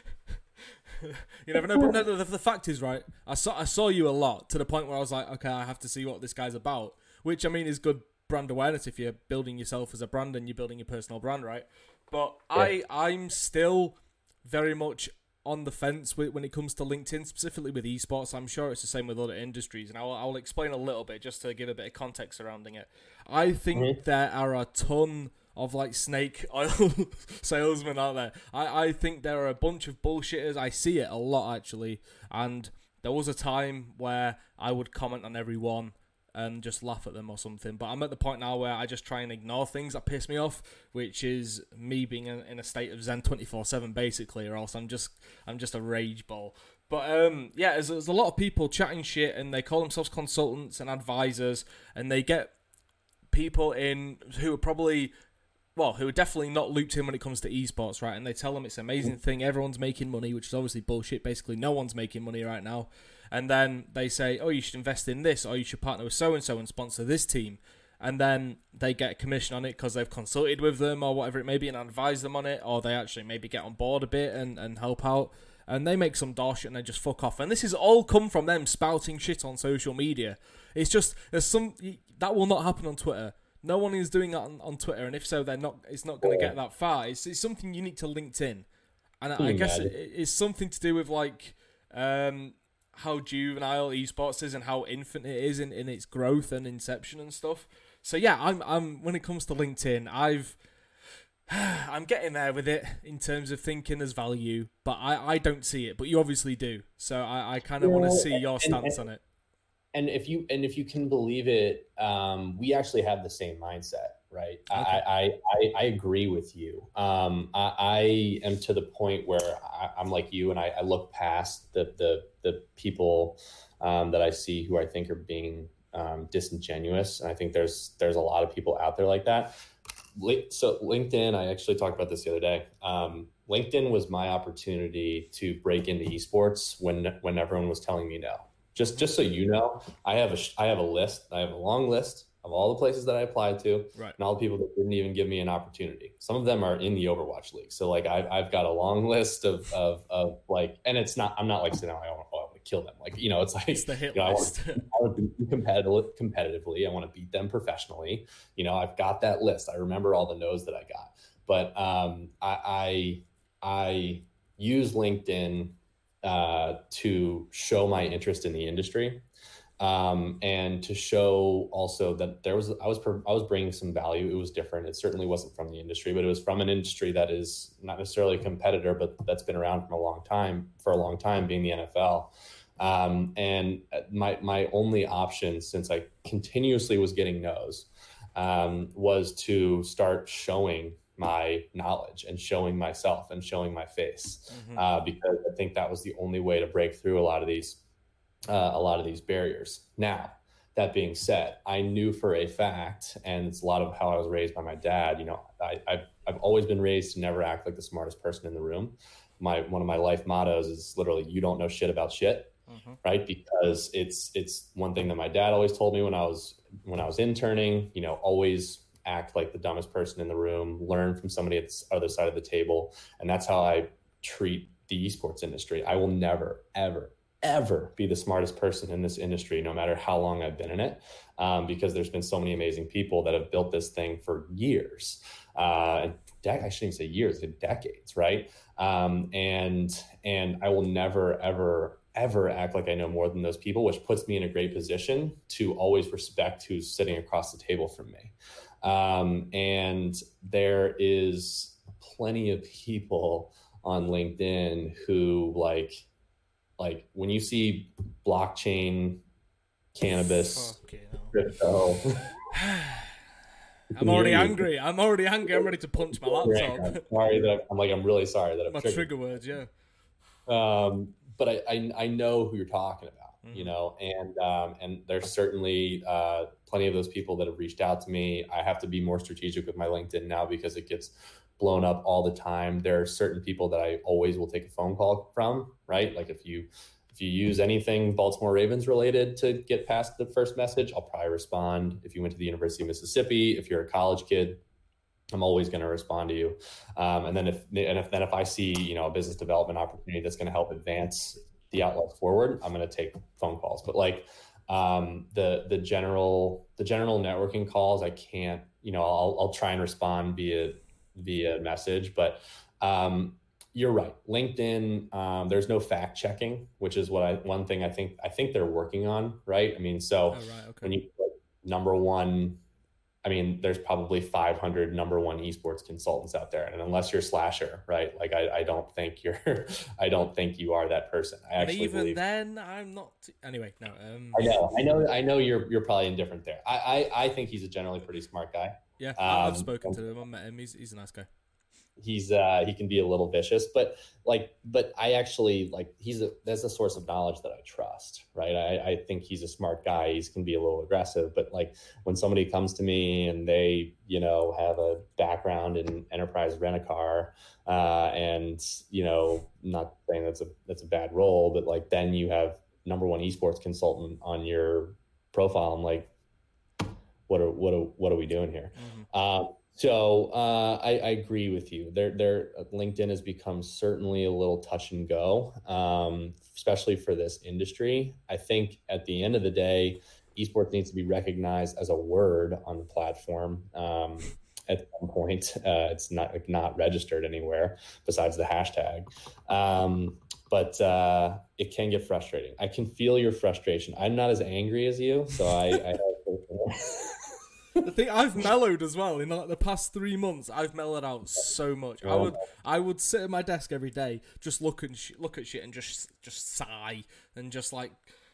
You never know, but no, the, the fact is, right, I saw I saw you a lot to the point where I was like, okay, I have to see what this guy's about, which, I mean, is good brand awareness if you're building yourself as a brand and you're building your personal brand, right? But yeah. I, I'm still very much on the fence with, when it comes to LinkedIn, specifically with esports. I'm sure it's the same with other industries, and I'll, I'll explain a little bit just to give a bit of context surrounding it. I think mm-hmm. there are a ton of like snake oil salesmen out there. I, I think there are a bunch of bullshitters. I see it a lot, actually. And there was a time where I would comment on everyone and just laugh at them or something. But I'm at the point now where I just try and ignore things that piss me off, which is me being in, in a state of zen twenty-four seven, basically, or else I'm just I'm just a rage ball. But um, yeah, there's, there's a lot of people chatting shit, and they call themselves consultants and advisors, and they get people in who are probably... well, who are definitely not looped in when it comes to esports, right? And they tell them it's an amazing thing, everyone's making money, which is obviously bullshit. Basically, no one's making money right now. And then they say, oh, you should invest in this, or you should partner with so-and-so and sponsor this team. And then they get a commission on it because they've consulted with them or whatever it may be and advise them on it, or they actually maybe get on board a bit and, and help out. and they make some dar shit and they just fuck off. And this has all come from them spouting shit on social media. It's just there's some that will not happen on Twitter. No one is doing that on, on Twitter, and if so, they're not. It's not going to get that far. It's, it's something unique to LinkedIn, and I, I guess it, it's something to do with like um, how juvenile esports is and how infant it is in, in its growth and inception and stuff. So yeah, I'm I'm when it comes to LinkedIn, I've I'm getting there with it in terms of thinking as value, but I, I don't see it. But you obviously do, so I, I kind of yeah, want to see your stance and, and, on it. And if you and if you can believe it, um, we actually have the same mindset, right? Okay. I, I I agree with you. Um, I, I am to the point where I, I'm like you, and I, I look past the the the people um, that I see who I think are being um, disingenuous, and I think there's there's a lot of people out there like that. So LinkedIn, I actually talked about this the other day. Um, LinkedIn was my opportunity to break into esports when when everyone was telling me no. Just just so you know, I have a I have a list. I have a long list of all the places that I applied to, right, and all the people that didn't even give me an opportunity. Some of them are in the Overwatch League. So like I've I've got a long list of of of like, and it's not I'm not like sitting down, I want, oh, I want to kill them. Like, you know, it's like it's the hit you know, list. I want to be competitive competitively. I want to beat them professionally. You know, I've got that list. I remember all the no's that I got. But um, I I I use LinkedIn uh, to show my interest in the industry, um, and to show also that there was, I was, I was bringing some value. It was different. It certainly wasn't from the industry, but it was from an industry that is not necessarily a competitor, but that's been around for a long time, for a long time, being the N F L. Um, and my, my only option, since I continuously was getting no's, um, was to start showing my knowledge and showing myself and showing my face, mm-hmm. uh, because I think that was the only way to break through a lot of these, uh, a lot of these barriers. Now, that being said, I knew for a fact, and it's a lot of how I was raised by my dad. You know, I, I've, I've always been raised to never act like the smartest person in the room. My one of my life mottos is literally, "You don't know shit about shit," mm-hmm. right? Because it's it's one thing that my dad always told me when I was when I was interning. You know, always act like the dumbest person in the room, learn from somebody at the other side of the table. And that's how I treat the esports industry. I will never, ever, ever be the smartest person in this industry, no matter how long I've been in it, um, because there's been so many amazing people that have built this thing for years. Uh, I shouldn't even say years, decades, right? Um, and and I will never, ever, ever act like I know more than those people, which puts me in a great position to always respect who's sitting across the table from me. Um, and there is plenty of people on LinkedIn who like, like when you see blockchain, cannabis, crypto. I'm already angry. I'm already angry. I'm ready to punch my laptop. I'm sorry that I'm, I'm like, I'm really sorry that I'm my triggered. trigger words. Yeah. Um, but I, I, I know who you're talking about. You know, and um, and there's certainly uh, plenty of those people that have reached out to me. I have to be more strategic with my LinkedIn now because it gets blown up all the time. There are certain people that I always will take a phone call from, right? Like if you if you use anything Baltimore Ravens related to get past the first message, I'll probably respond. If you went to the University of Mississippi, if you're a college kid, I'm always going to respond to you. Um, and then if and if then if I see, you know, a business development opportunity that's going to help advance the outlet forward, I'm going to take phone calls. But like um, the the general the general networking calls, I can't. You know, I'll I'll try and respond via via message. But um, you're right. LinkedIn, um, there's no fact checking, which is what I one thing I think I think they're working on. Right. I mean, so oh, right, okay. when you put number one. I mean, there's probably five hundred number one esports consultants out there. And unless you're Slasher, right? Like, I, I don't think you're, I don't think you are that person. I actually and even believe, then I'm not, t- anyway, no. Um... I know, I know, I know you're, you're probably indifferent there. I, I, I think he's a generally pretty smart guy. Yeah. Um, I've spoken to him. I've met him. He's, he's a nice guy. He's, uh, he can be a little vicious, but like, but I actually like, he's a, there's a source of knowledge that I trust, right? I, I think he's a smart guy. He can be a little aggressive, but like when somebody comes to me and they, you know, have a background in enterprise rent-a-car, uh, and, you know, not saying that's a, that's a bad role, but like, then you have number one esports consultant on your profile. I'm like, what are, what are, what are we doing here? Mm-hmm. Um, So uh, I, I agree with you. There, there, LinkedIn has become certainly a little touch and go, um, especially for this industry. I think at the end of the day, esports needs to be recognized as a word on the platform. Um, at some point, uh, it's not like, not registered anywhere besides the hashtag. Um, but uh, it can get frustrating. I can feel your frustration. I'm not as angry as you, so I. I have The thing, I've mellowed as well in like the past three months. I've mellowed out so much. I would I would sit at my desk every day, just look and sh- look at shit and just just sigh and just like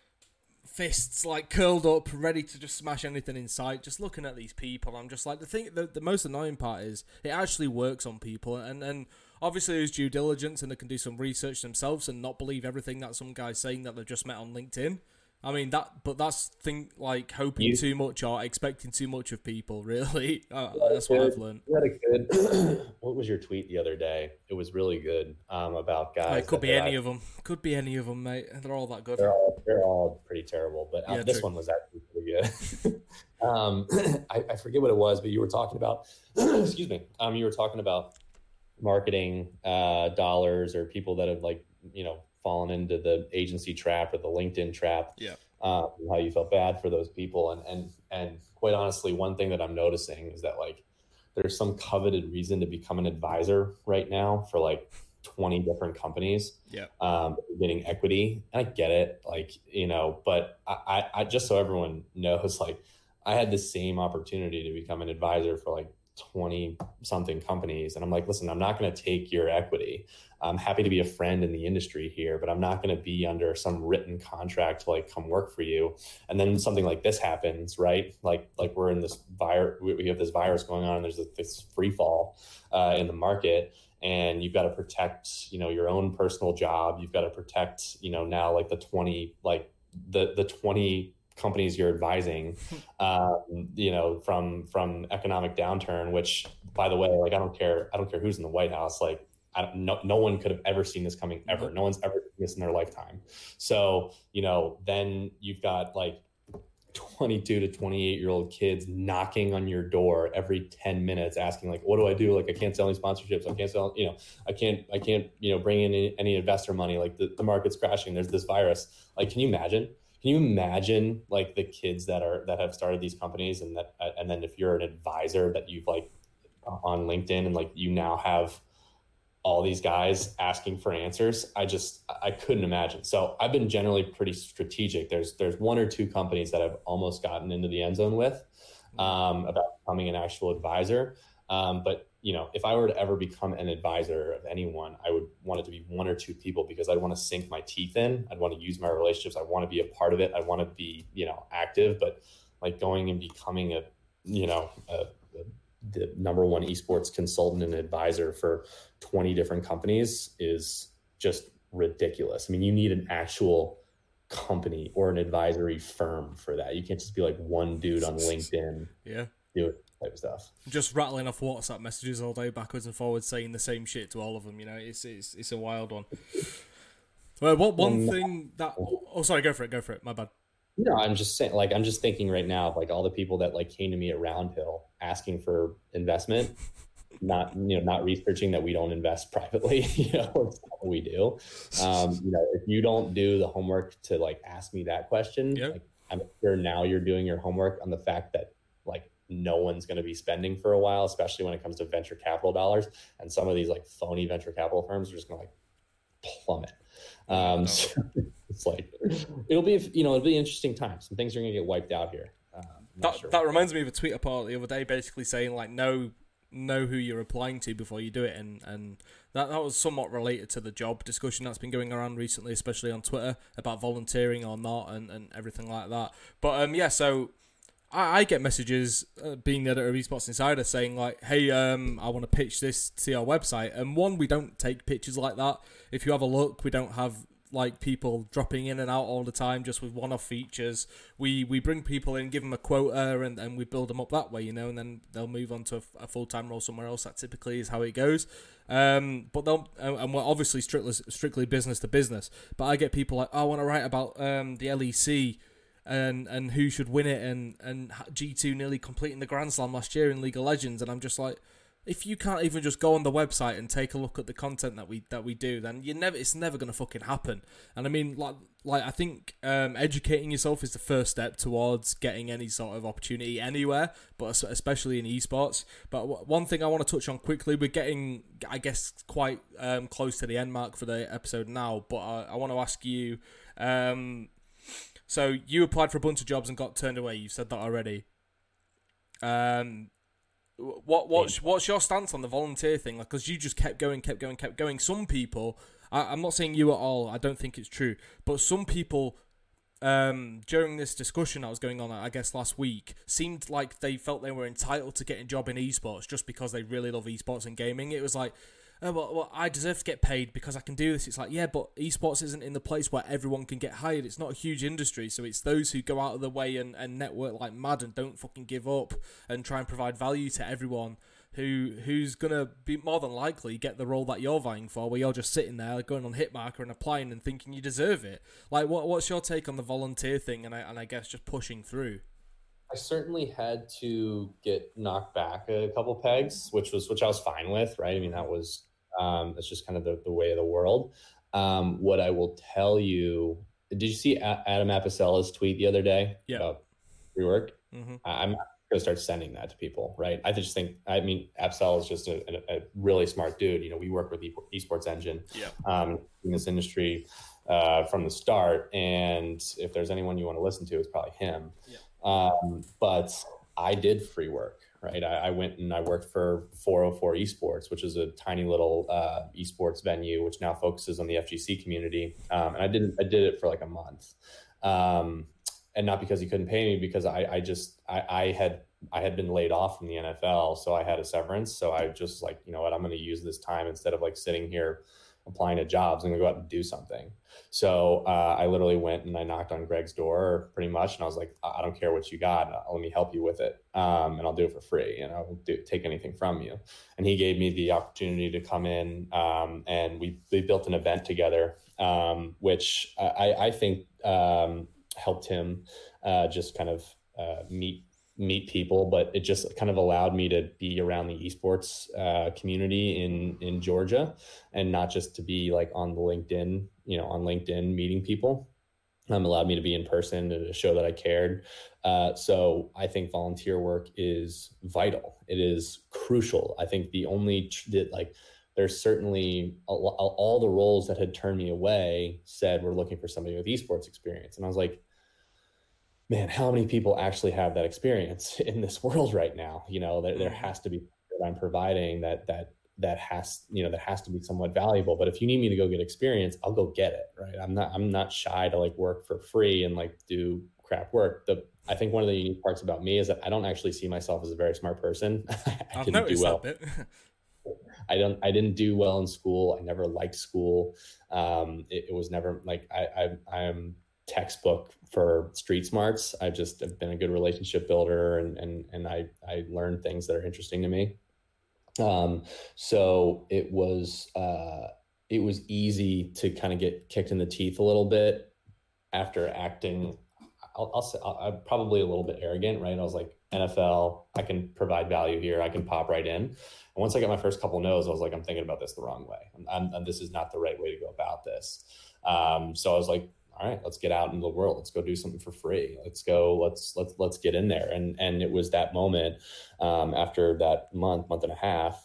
fists like curled up, ready to just smash anything in sight. Just looking at these people, I'm just like the thing. The, the most annoying part is it actually works on people, and and obviously there's due diligence, and they can do some research themselves and not believe everything that some guy's saying that they've just met on LinkedIn. I mean that, but that's think like hoping you, too much or expecting too much of people. Really, uh, that's what I've learned. You had a good. What was your tweet the other day? It was really good um, about guys. Oh, it could be any I, of them. Could be any of them, mate. They're all that good. They're all, they're all pretty terrible, but um, yeah, this true. one was actually pretty good. um, I, I forget what it was, but you were talking about. excuse me. Um, you were talking about marketing uh, dollars or people that have like you know. fallen into the agency trap or the LinkedIn trap. Yeah. Uh, how you felt bad for those people. And, and, and quite honestly, one thing that I'm noticing is that like, there's some coveted reason to become an advisor right now for like twenty different companies. Yeah. Um, getting equity. And I get it. Like, you know, but I, I, I just, so everyone knows, like I had the same opportunity to become an advisor for like twenty something companies. And I'm like, listen, I'm not going to take your equity. I'm happy to be a friend in the industry here, but I'm not going to be under some written contract to like come work for you. And then something like this happens, right? Like, like we're in this virus, we have this virus going on and there's this free fall uh, in the market, and you've got to protect, you know, your own personal job. You've got to protect, you know, now like the twenty, like the, the twenty companies you're advising, um, you know, from, from economic downturn, which by the way, like, I don't care. I don't care who's in the White House. Like, I don't, no, no one could have ever seen this coming ever. No one's ever seen this in their lifetime. So, you know, then you've got like twenty-two to twenty-eight year old kids knocking on your door every ten minutes asking like, what do I do? Like, I can't sell any sponsorships. I can't sell, you know, I can't, I can't, you know, bring in any, any investor money. Like the, the market's crashing. There's this virus. Like, can you imagine? Can you imagine like the kids that are, that have started these companies and that, and then if you're an advisor that you've like on LinkedIn and like you now have all these guys asking for answers. I just, I couldn't imagine. So I've been generally pretty strategic. There's, there's one or two companies that I've almost gotten into the end zone with um, about becoming an actual advisor. Um, but you know, if I were to ever become an advisor of anyone, I would want it to be one or two people because I'd want to sink my teeth in. I'd want to use my relationships. I want to be a part of it. I want to be, you know, active, but like going and becoming a, you know, a, a the number one esports consultant and advisor for twenty different companies is just ridiculous. I mean, you need an actual company or an advisory firm for that. You can't just be like one dude on LinkedIn. Yeah. Doing type of stuff. Just rattling off WhatsApp messages all day backwards and forwards saying the same shit to all of them. You know, it's, it's, it's a wild one. Well, what one well, thing that, oh, sorry, go for it. Go for it. My bad. No, I'm just saying, like, I'm just thinking right now of like all the people that like came to me at Roundhill asking for investment, not, you know, not researching that we don't invest privately, you know, it's not what we do. Um, you know, if you don't do the homework to like ask me that question, yep. like, I'm sure now you're doing your homework on the fact that like no one's going to be spending for a while, especially when it comes to venture capital dollars. And some of these like phony venture capital firms are just going to like plummet. Um, so it's like, it'll be, you know, it'll be an interesting time. Some things are going to get wiped out here. Um, that sure. that reminds me of a tweet I put out the other day, basically saying like, know, know who you're applying to before you do it. And, and that, that was somewhat related to the job discussion that's been going around recently, especially on Twitter about volunteering or not and, and everything like that. But um, yeah, so I, I get messages uh, being the editor of Esports Insider saying like, hey, um, I want to pitch this to your website. And one, we don't take pitches like that. If you have a look, we don't have like people dropping in and out all the time just with one-off features. We we bring people in, give them a quota, and, and we build them up that way, you know, and then they'll move on to a, a full-time role somewhere else. That typically is how it goes. Um, but they'll, and we're obviously strictly strictly business to business. But I get people like, oh, I want to write about um the L E C and and who should win it, and and G two nearly completing the Grand Slam last year in League of Legends, and I'm just like, if you can't even just go on the website and take a look at the content that we that we do, then you never it's never gonna fucking happen. And I mean, like like I think um, educating yourself is the first step towards getting any sort of opportunity anywhere, but especially in esports. But one thing I want to touch on quickly, we're getting, I guess, quite um, close to the end mark for the episode now. But I, I want to ask you. Um, so you applied for a bunch of jobs and got turned away. You said that already. Um. What what's what's your stance on the volunteer thing? Like, because you just kept going, kept going, kept going. Some people, I, I'm not saying you at all. I don't think it's true, but some people, um, during this discussion that was going on, I guess last week, seemed like they felt they were entitled to getting a job in esports just because they really love esports and gaming. It was like, oh, well, well, I deserve to get paid because I can do this. It's like, yeah, but esports isn't in the place where everyone can get hired. It's not a huge industry, so it's those who go out of the way and, and network like mad and don't fucking give up and try and provide value to everyone who who's going to be more than likely get the role that you're vying for, where you're just sitting there going on Hitmarker and applying and thinking you deserve it. Like, what what's your take on the volunteer thing and I, and I guess just pushing through? I certainly had to get knocked back a couple pegs, which was which I was fine with, right? I mean, that was Um, it's just kind of the, the way of the world. Um, what I will tell you, did you see a- Adam Apicella's tweet the other day yeah. about free work? Mm-hmm. I'm going to start sending that to people, right? I just think, I mean, Apicella is just a, a, a really smart dude. You know, we work with e- Esports Engine yeah. um, in this industry uh, from the start. And if there's anyone you want to listen to, it's probably him. Yeah. Um, but I did free work. Right. I, I went and I worked for four oh four Esports, which is a tiny little uh, esports venue, which now focuses on the F G C community. Um, and I didn't, I did it for like a month. Um, and not because he couldn't pay me, because I, I just, I, I had, I had been laid off from the N F L. So I had a severance. So I just like, you know what, I'm going to use this time instead of like sitting here applying to jobs. I'm gonna go out and do something. So uh, I literally went and I knocked on Greg's door pretty much. And I was like, I don't care what you got. Let me help you with it. Um, and I'll do it for free. And I won't do, take anything from you. And he gave me the opportunity to come in um, and we, we built an event together, um, which I, I think um, helped him uh, just kind of uh, meet meet people, but it just kind of allowed me to be around the esports uh, community in, in Georgia and not just to be like on the LinkedIn, you know, on LinkedIn meeting people. Um, allowed me to be in person to show that I cared. Uh, so I think volunteer work is vital. It is crucial. I think the only that like, there's certainly a, all the roles that had turned me away said, we're looking for somebody with esports experience. And I was like, man, how many people actually have that experience in this world right now? You know, there, there has to be that I'm providing that, that, that has, you know, that has to be somewhat valuable. But if you need me to go get experience, I'll go get it. Right. I'm not, I'm not shy to like work for free and like do crap work. The, I think one of the unique parts about me is that I don't actually see myself as a very smart person. I I've didn't noticed do well. that bit. I don't, I didn't do well in school. I never liked school. Um, it, it was never like, I, I, I am textbook for street smarts. I just have been a good relationship builder and, and, and I, I learned things that are interesting to me. Um, so it was, uh, it was easy to kind of get kicked in the teeth a little bit after acting. I'll, I'll say I'm probably a little bit arrogant, right? I was like, N F L, I can provide value here. I can pop right in. And once I got my first couple no's, I was like, I'm thinking about this the wrong way. I'm, I'm, this is not the right way to go about this. Um, so I was like, all right, let's get out into the world. Let's go do something for free. Let's go, let's, let's, let's get in there. And, and it was that moment, um, after that month, month and a half,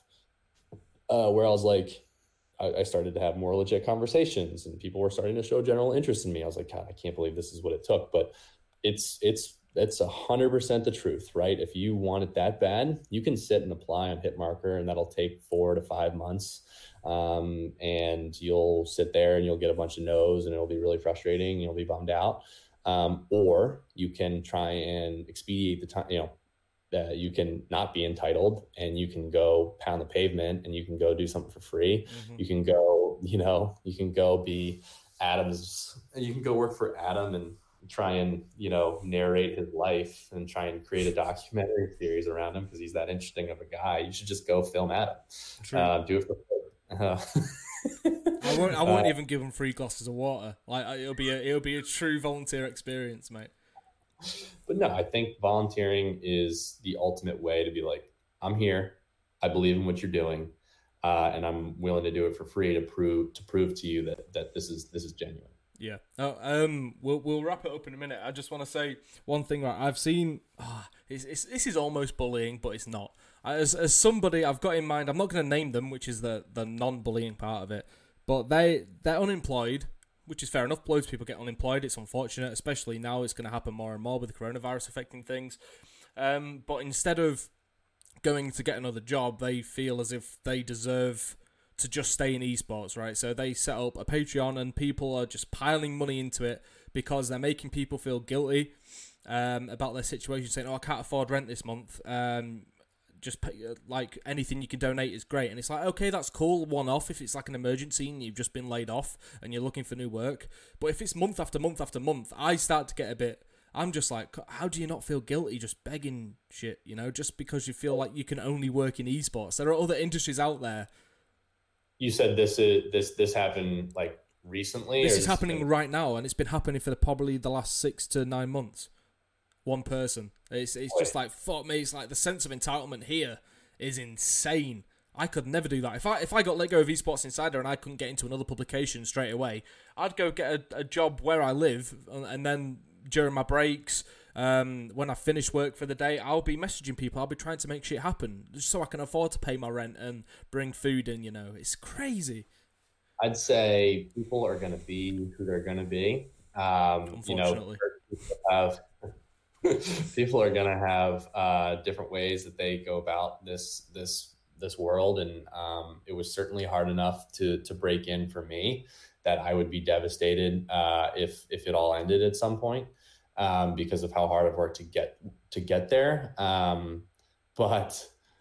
uh, where I was like, I, I started to have more legit conversations and people were starting to show general interest in me. I was like, God, I can't believe this is what it took, but it's, it's, it's a hundred percent the truth, right? If you want it that bad, you can sit and apply on Hitmarker and that'll take four to five months. Um, and you'll sit there and you'll get a bunch of no's and it'll be really frustrating. You'll be bummed out. Um, or you can try and expedite the time, you know, uh, you can not be entitled and you can go pound the pavement and you can go do something for free. Mm-hmm. You can go, you know, you can go be Adam's, you can go work for Adam and try and, you know, narrate his life and try and create a documentary series around him because he's that interesting of a guy. You should just go film Adam. Uh, do it for Uh, I won't. I won't uh, even give them free glasses of water. Like it'll be a, it'll be a true volunteer experience, mate. But no, I think volunteering is the ultimate way to be like, I'm here. I believe in what you're doing. Uh, and I'm willing to do it for free to prove to prove to you that that this is this is genuine. Yeah. Oh, um, we'll we'll wrap it up in a minute. I just want to say one thing. Right, I've seen. Oh, it's, it's, this is almost bullying, but it's not. As as somebody I've got in mind, I'm not going to name them, which is the the non-bullying part of it. But they they're unemployed, which is fair enough. Loads of people get unemployed. It's unfortunate, especially now. It's going to happen more and more with the coronavirus affecting things. Um, but instead of going to get another job, they feel as if they deserve to just stay in esports, right? So they set up a Patreon and people are just piling money into it because they're making people feel guilty um, about their situation, saying, oh, I can't afford rent this month. Um, just pay, like anything you can donate is great. And it's like, okay, that's cool, one off if it's like an emergency and you've just been laid off and you're looking for new work. But if it's month after month after month, I start to get a bit... I'm just like, how do you not feel guilty just begging shit, you know, just because you feel like you can only work in esports? There are other industries out there. You said this is this this happened like recently? This is happening been... right now, and it's been happening for the, probably the last six to nine months. One person. It's it's just like, fuck me, it's like the sense of entitlement here is insane. I could never do that. If I if I got let go of Esports Insider and I couldn't get into another publication straight away, I'd go get a, a job where I live, and then during my breaks, um, when I finish work for the day, I'll be messaging people. I'll be trying to make shit happen just so I can afford to pay my rent and bring food in, you know. It's crazy. I'd say people are going to be who they're going to be. Um, you know, people, have, people are going to have uh, different ways that they go about this this this world, and um, it was certainly hard enough to to break in for me that I would be devastated uh, if if it all ended at some point. Um, because of how hard I've worked to get to get there. Um, but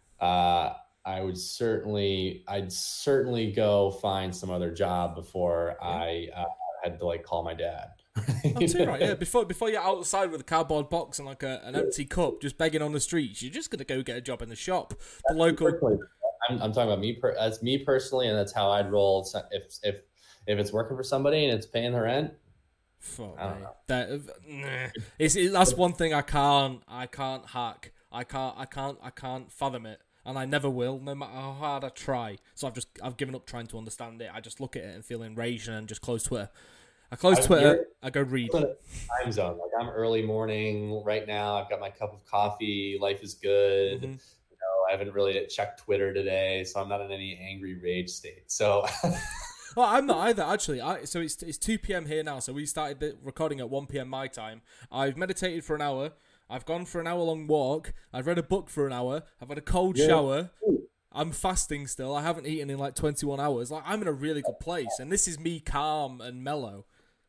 uh, I would certainly, I'd certainly go find some other job before yeah. I uh, had to like call my dad. That's it, right? Yeah, before before you're outside with a cardboard box and like a, an empty cup, just begging on the streets, you're just gonna go get a job in the shop. The local. I'm, I'm talking about me. Per, that's me personally, and that's how I'd roll. If if if it's working for somebody and it's paying the rent. Fuck I don't know. That, nah. it's, it, that's one thing I can't I can't hack. I can't I can't I can't fathom it, and I never will, no matter how hard I try. So I've just I've given up trying to understand it. I just look at it and feel enraged and just close Twitter. I close I'm Twitter. Here, I go read. Time zone. Like I'm early morning right now. I've got my cup of coffee. Life is good. Mm-hmm. You know, I haven't really checked Twitter today, so I'm not in any angry rage state. So. Well, I'm not either, actually. I, so it's it's two p.m. here now, so we started the recording at one p.m. my time. I've meditated for an hour. I've gone for an hour-long walk. I've read a book for an hour. I've had a cold yeah. shower. I'm fasting still. I haven't eaten in like twenty-one hours. Like I'm in a really good place, and this is me calm and mellow.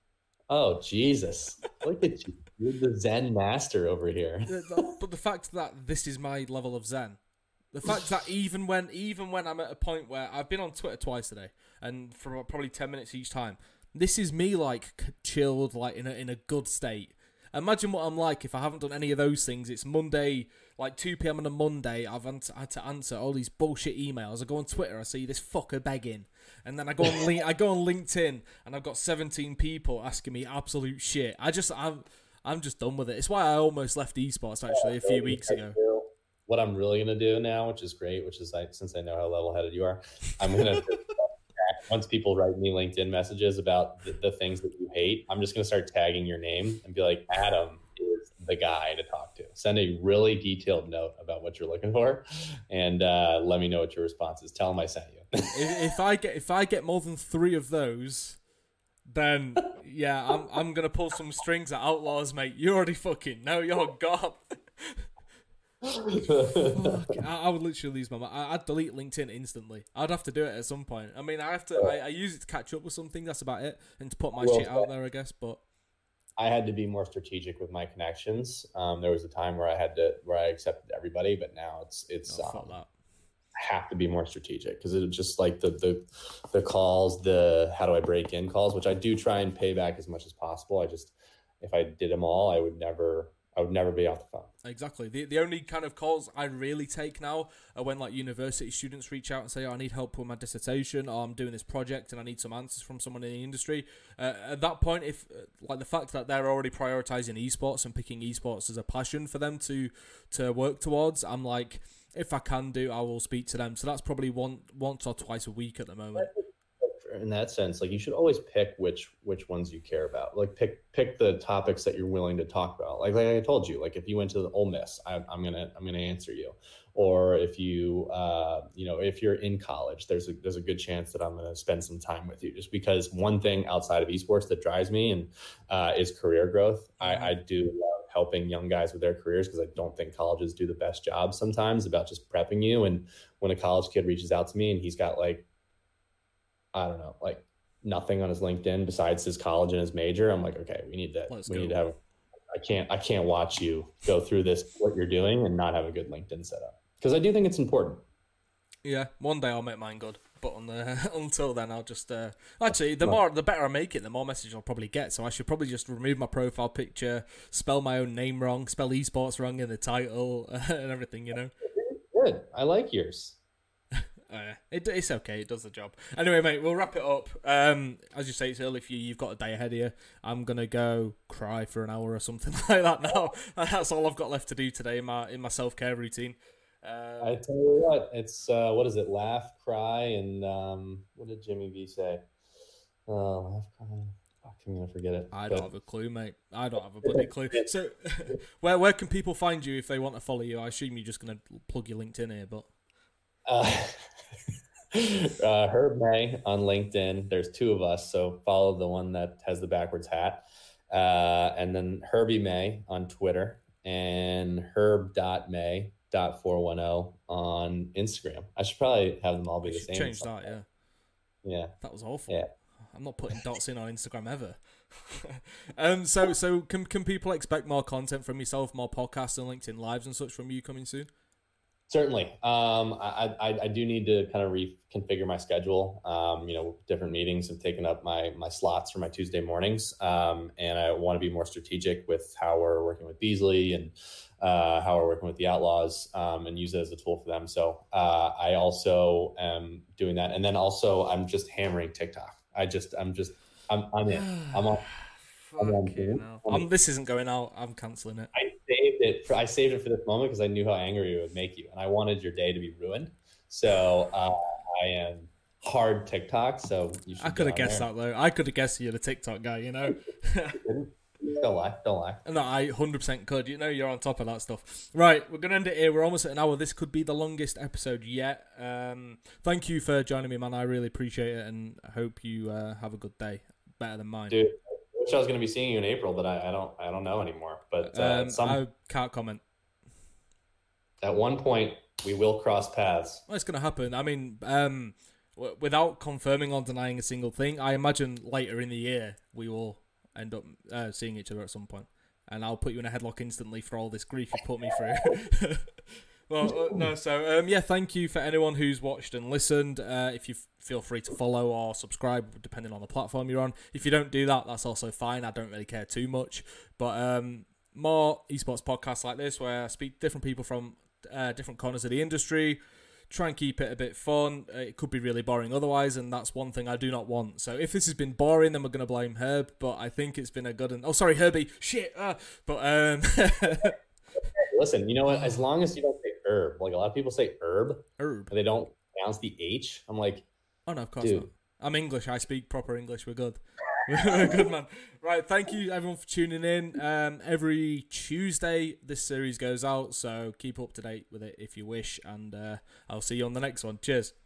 Oh, Jesus. Look at you. You're the Zen master over here. But the fact that this is my level of Zen, the fact that even when even when I'm at a point where I've been on Twitter twice today, and for probably ten minutes each time, this is me like chilled, like in a in a good state. Imagine what I'm like if I haven't done any of those things. It's Monday, like two p.m. on a Monday. I've had to answer all these bullshit emails. I go on Twitter, I see this fucker begging, and then I go on link, I go on LinkedIn, and I've got seventeen people asking me absolute shit. I just I'm I'm just done with it. It's why I almost left esports actually a few weeks ago. What I'm really gonna do now, which is great, which is like since I know how level-headed you are, I'm gonna once people write me LinkedIn messages about the, the things that you hate, I'm just gonna start tagging your name and be like, Adam is the guy to talk to. Send a really detailed note about what you're looking for, and uh, let me know what your response is. Tell them I sent you. if, if I get if I get more than three of those, then yeah, I'm I'm gonna pull some strings at Outlaws, mate. You already fucking know you're God. Fuck, I, I would literally lose my mind. I, I'd delete LinkedIn instantly. I'd have to do it at some point. I mean, I have to. I, I use it to catch up with something. That's about it, and to put my well, shit out there, I guess. But I had to be more strategic with my connections. Um, there was a time where I had to, where I accepted everybody, but now it's it's. Oh, um, that. I have to be more strategic because it's just like the the the calls, the how do I break in calls, which I do try and pay back as much as possible. I just if I did them all, I would never. I would never be off the phone. Exactly. The the only kind of calls I really take now are when like university students reach out and say, oh, I need help with my dissertation, or I'm doing this project and I need some answers from someone in the industry. Uh, at that point, if like the fact that they're already prioritizing esports and picking esports as a passion for them to to work towards, I'm like, if I can do, I will speak to them. So that's probably one once or twice a week at the moment. In that sense, like you should always pick which which ones you care about. Like pick pick the topics that you're willing to talk about. Like like I told you, like if you went to the Ole Miss, I, I'm gonna I'm gonna answer you. Or if you uh you know if you're in college, there's a there's a good chance that I'm gonna spend some time with you. Just because one thing outside of esports that drives me and uh, is career growth. I, I do love helping young guys with their careers because I don't think colleges do the best job sometimes about just prepping you. And when a college kid reaches out to me and he's got like I don't know, like nothing on his LinkedIn besides his college and his major, I'm like, okay, we need to, Let's we go. need to have, I can't, I can't watch you go through this, what you're doing and not have a good LinkedIn setup. Cause I do think it's important. Yeah. One day I'll make mine good, but on the, until then I'll just, uh, actually the more, the better I make it, the more messages I'll probably get. So I should probably just remove my profile picture, spell my own name wrong, spell esports wrong in the title and everything, you know? Good. I like yours. Oh, yeah. it, it's okay. It does the job. Anyway, mate, we'll wrap it up. Um, as you say, it's early for you. You've got a day ahead of you. I'm gonna go cry for an hour or something like that now. That's all I've got left to do today in my in my self care routine. Um, I tell you what, it's uh, what is it? Laugh, cry, and um, what did Jimmy V say? Oh, laugh, cry. Fuck, I'm gonna forget it. I but... don't have a clue, mate. I don't have a bloody clue. So, where where can people find you if they want to follow you? I assume you're just gonna plug your LinkedIn here, but. Uh, uh, Herb May on LinkedIn. There's two of us, so follow the one that has the backwards hat. Uh, and then Herbie May on Twitter and herb dot may dot four one zero on Instagram. I should probably have them all be the same. Change that, yeah. Yeah. That was awful. Yeah. I'm not putting dots in on Instagram ever. um. So so can can people expect more content from yourself, more podcasts and LinkedIn lives and such from you coming soon? Certainly. Um, I, I, I do need to kind of reconfigure my schedule. Um, you know, different meetings have taken up my my slots for my Tuesday mornings. Um, and I want to be more strategic with how we're working with Beasley and uh, how we're working with the Outlaws um, and use it as a tool for them. So uh, I also am doing that. And then also I'm just hammering TikTok. I just, I'm just, I'm, I'm in. I'm on. I'm on I'm, this isn't going out. I'm cancelling it. I saved it. For, I saved it for this moment because I knew how angry it would make you, and I wanted your day to be ruined. So uh, I am hard TikTok. So you should I could have guessed there. that though. I could have guessed you're the TikTok guy. You know. Don't lie. Don't lie. No, I one hundred percent could. You know, you're on top of that stuff. Right, we're gonna end it here. We're almost at an hour. This could be the longest episode yet. Um, thank you for joining me, man. I really appreciate it, and I hope you uh, have a good day. Better than mine, dude. I wish I was going to be seeing you in April, but I, I don't I don't know anymore. But uh, um, some, I can't comment. At one point, we will cross paths. Well, it's going to happen. I mean, um, w- without confirming or denying a single thing, I imagine later in the year we will end up uh, seeing each other at some point, and I'll put you in a headlock instantly for all this grief you put me through. Well, uh, no, so, um, yeah, thank you for anyone who's watched and listened. Uh, if you f- feel free to follow or subscribe, depending on the platform you're on. If you don't do that, that's also fine. I don't really care too much. But um, more esports podcasts like this, where I speak to different people from uh, different corners of the industry, try and keep it a bit fun. It could be really boring otherwise, and that's one thing I do not want. So if this has been boring, then we're going to blame Herb, but I think it's been a good... And- oh, sorry, Herbie. Shit. Uh, but... um. Listen, you know what? As long as you don't say herb, like a lot of people say herb, herb, and they don't pronounce the H. I'm like, oh no, of course dude. not. I'm English. I speak proper English. We're good. We're good, man. Right. Thank you, everyone, for tuning in. Um, every Tuesday, this series goes out, so keep up to date with it if you wish, and uh, I'll see you on the next one. Cheers.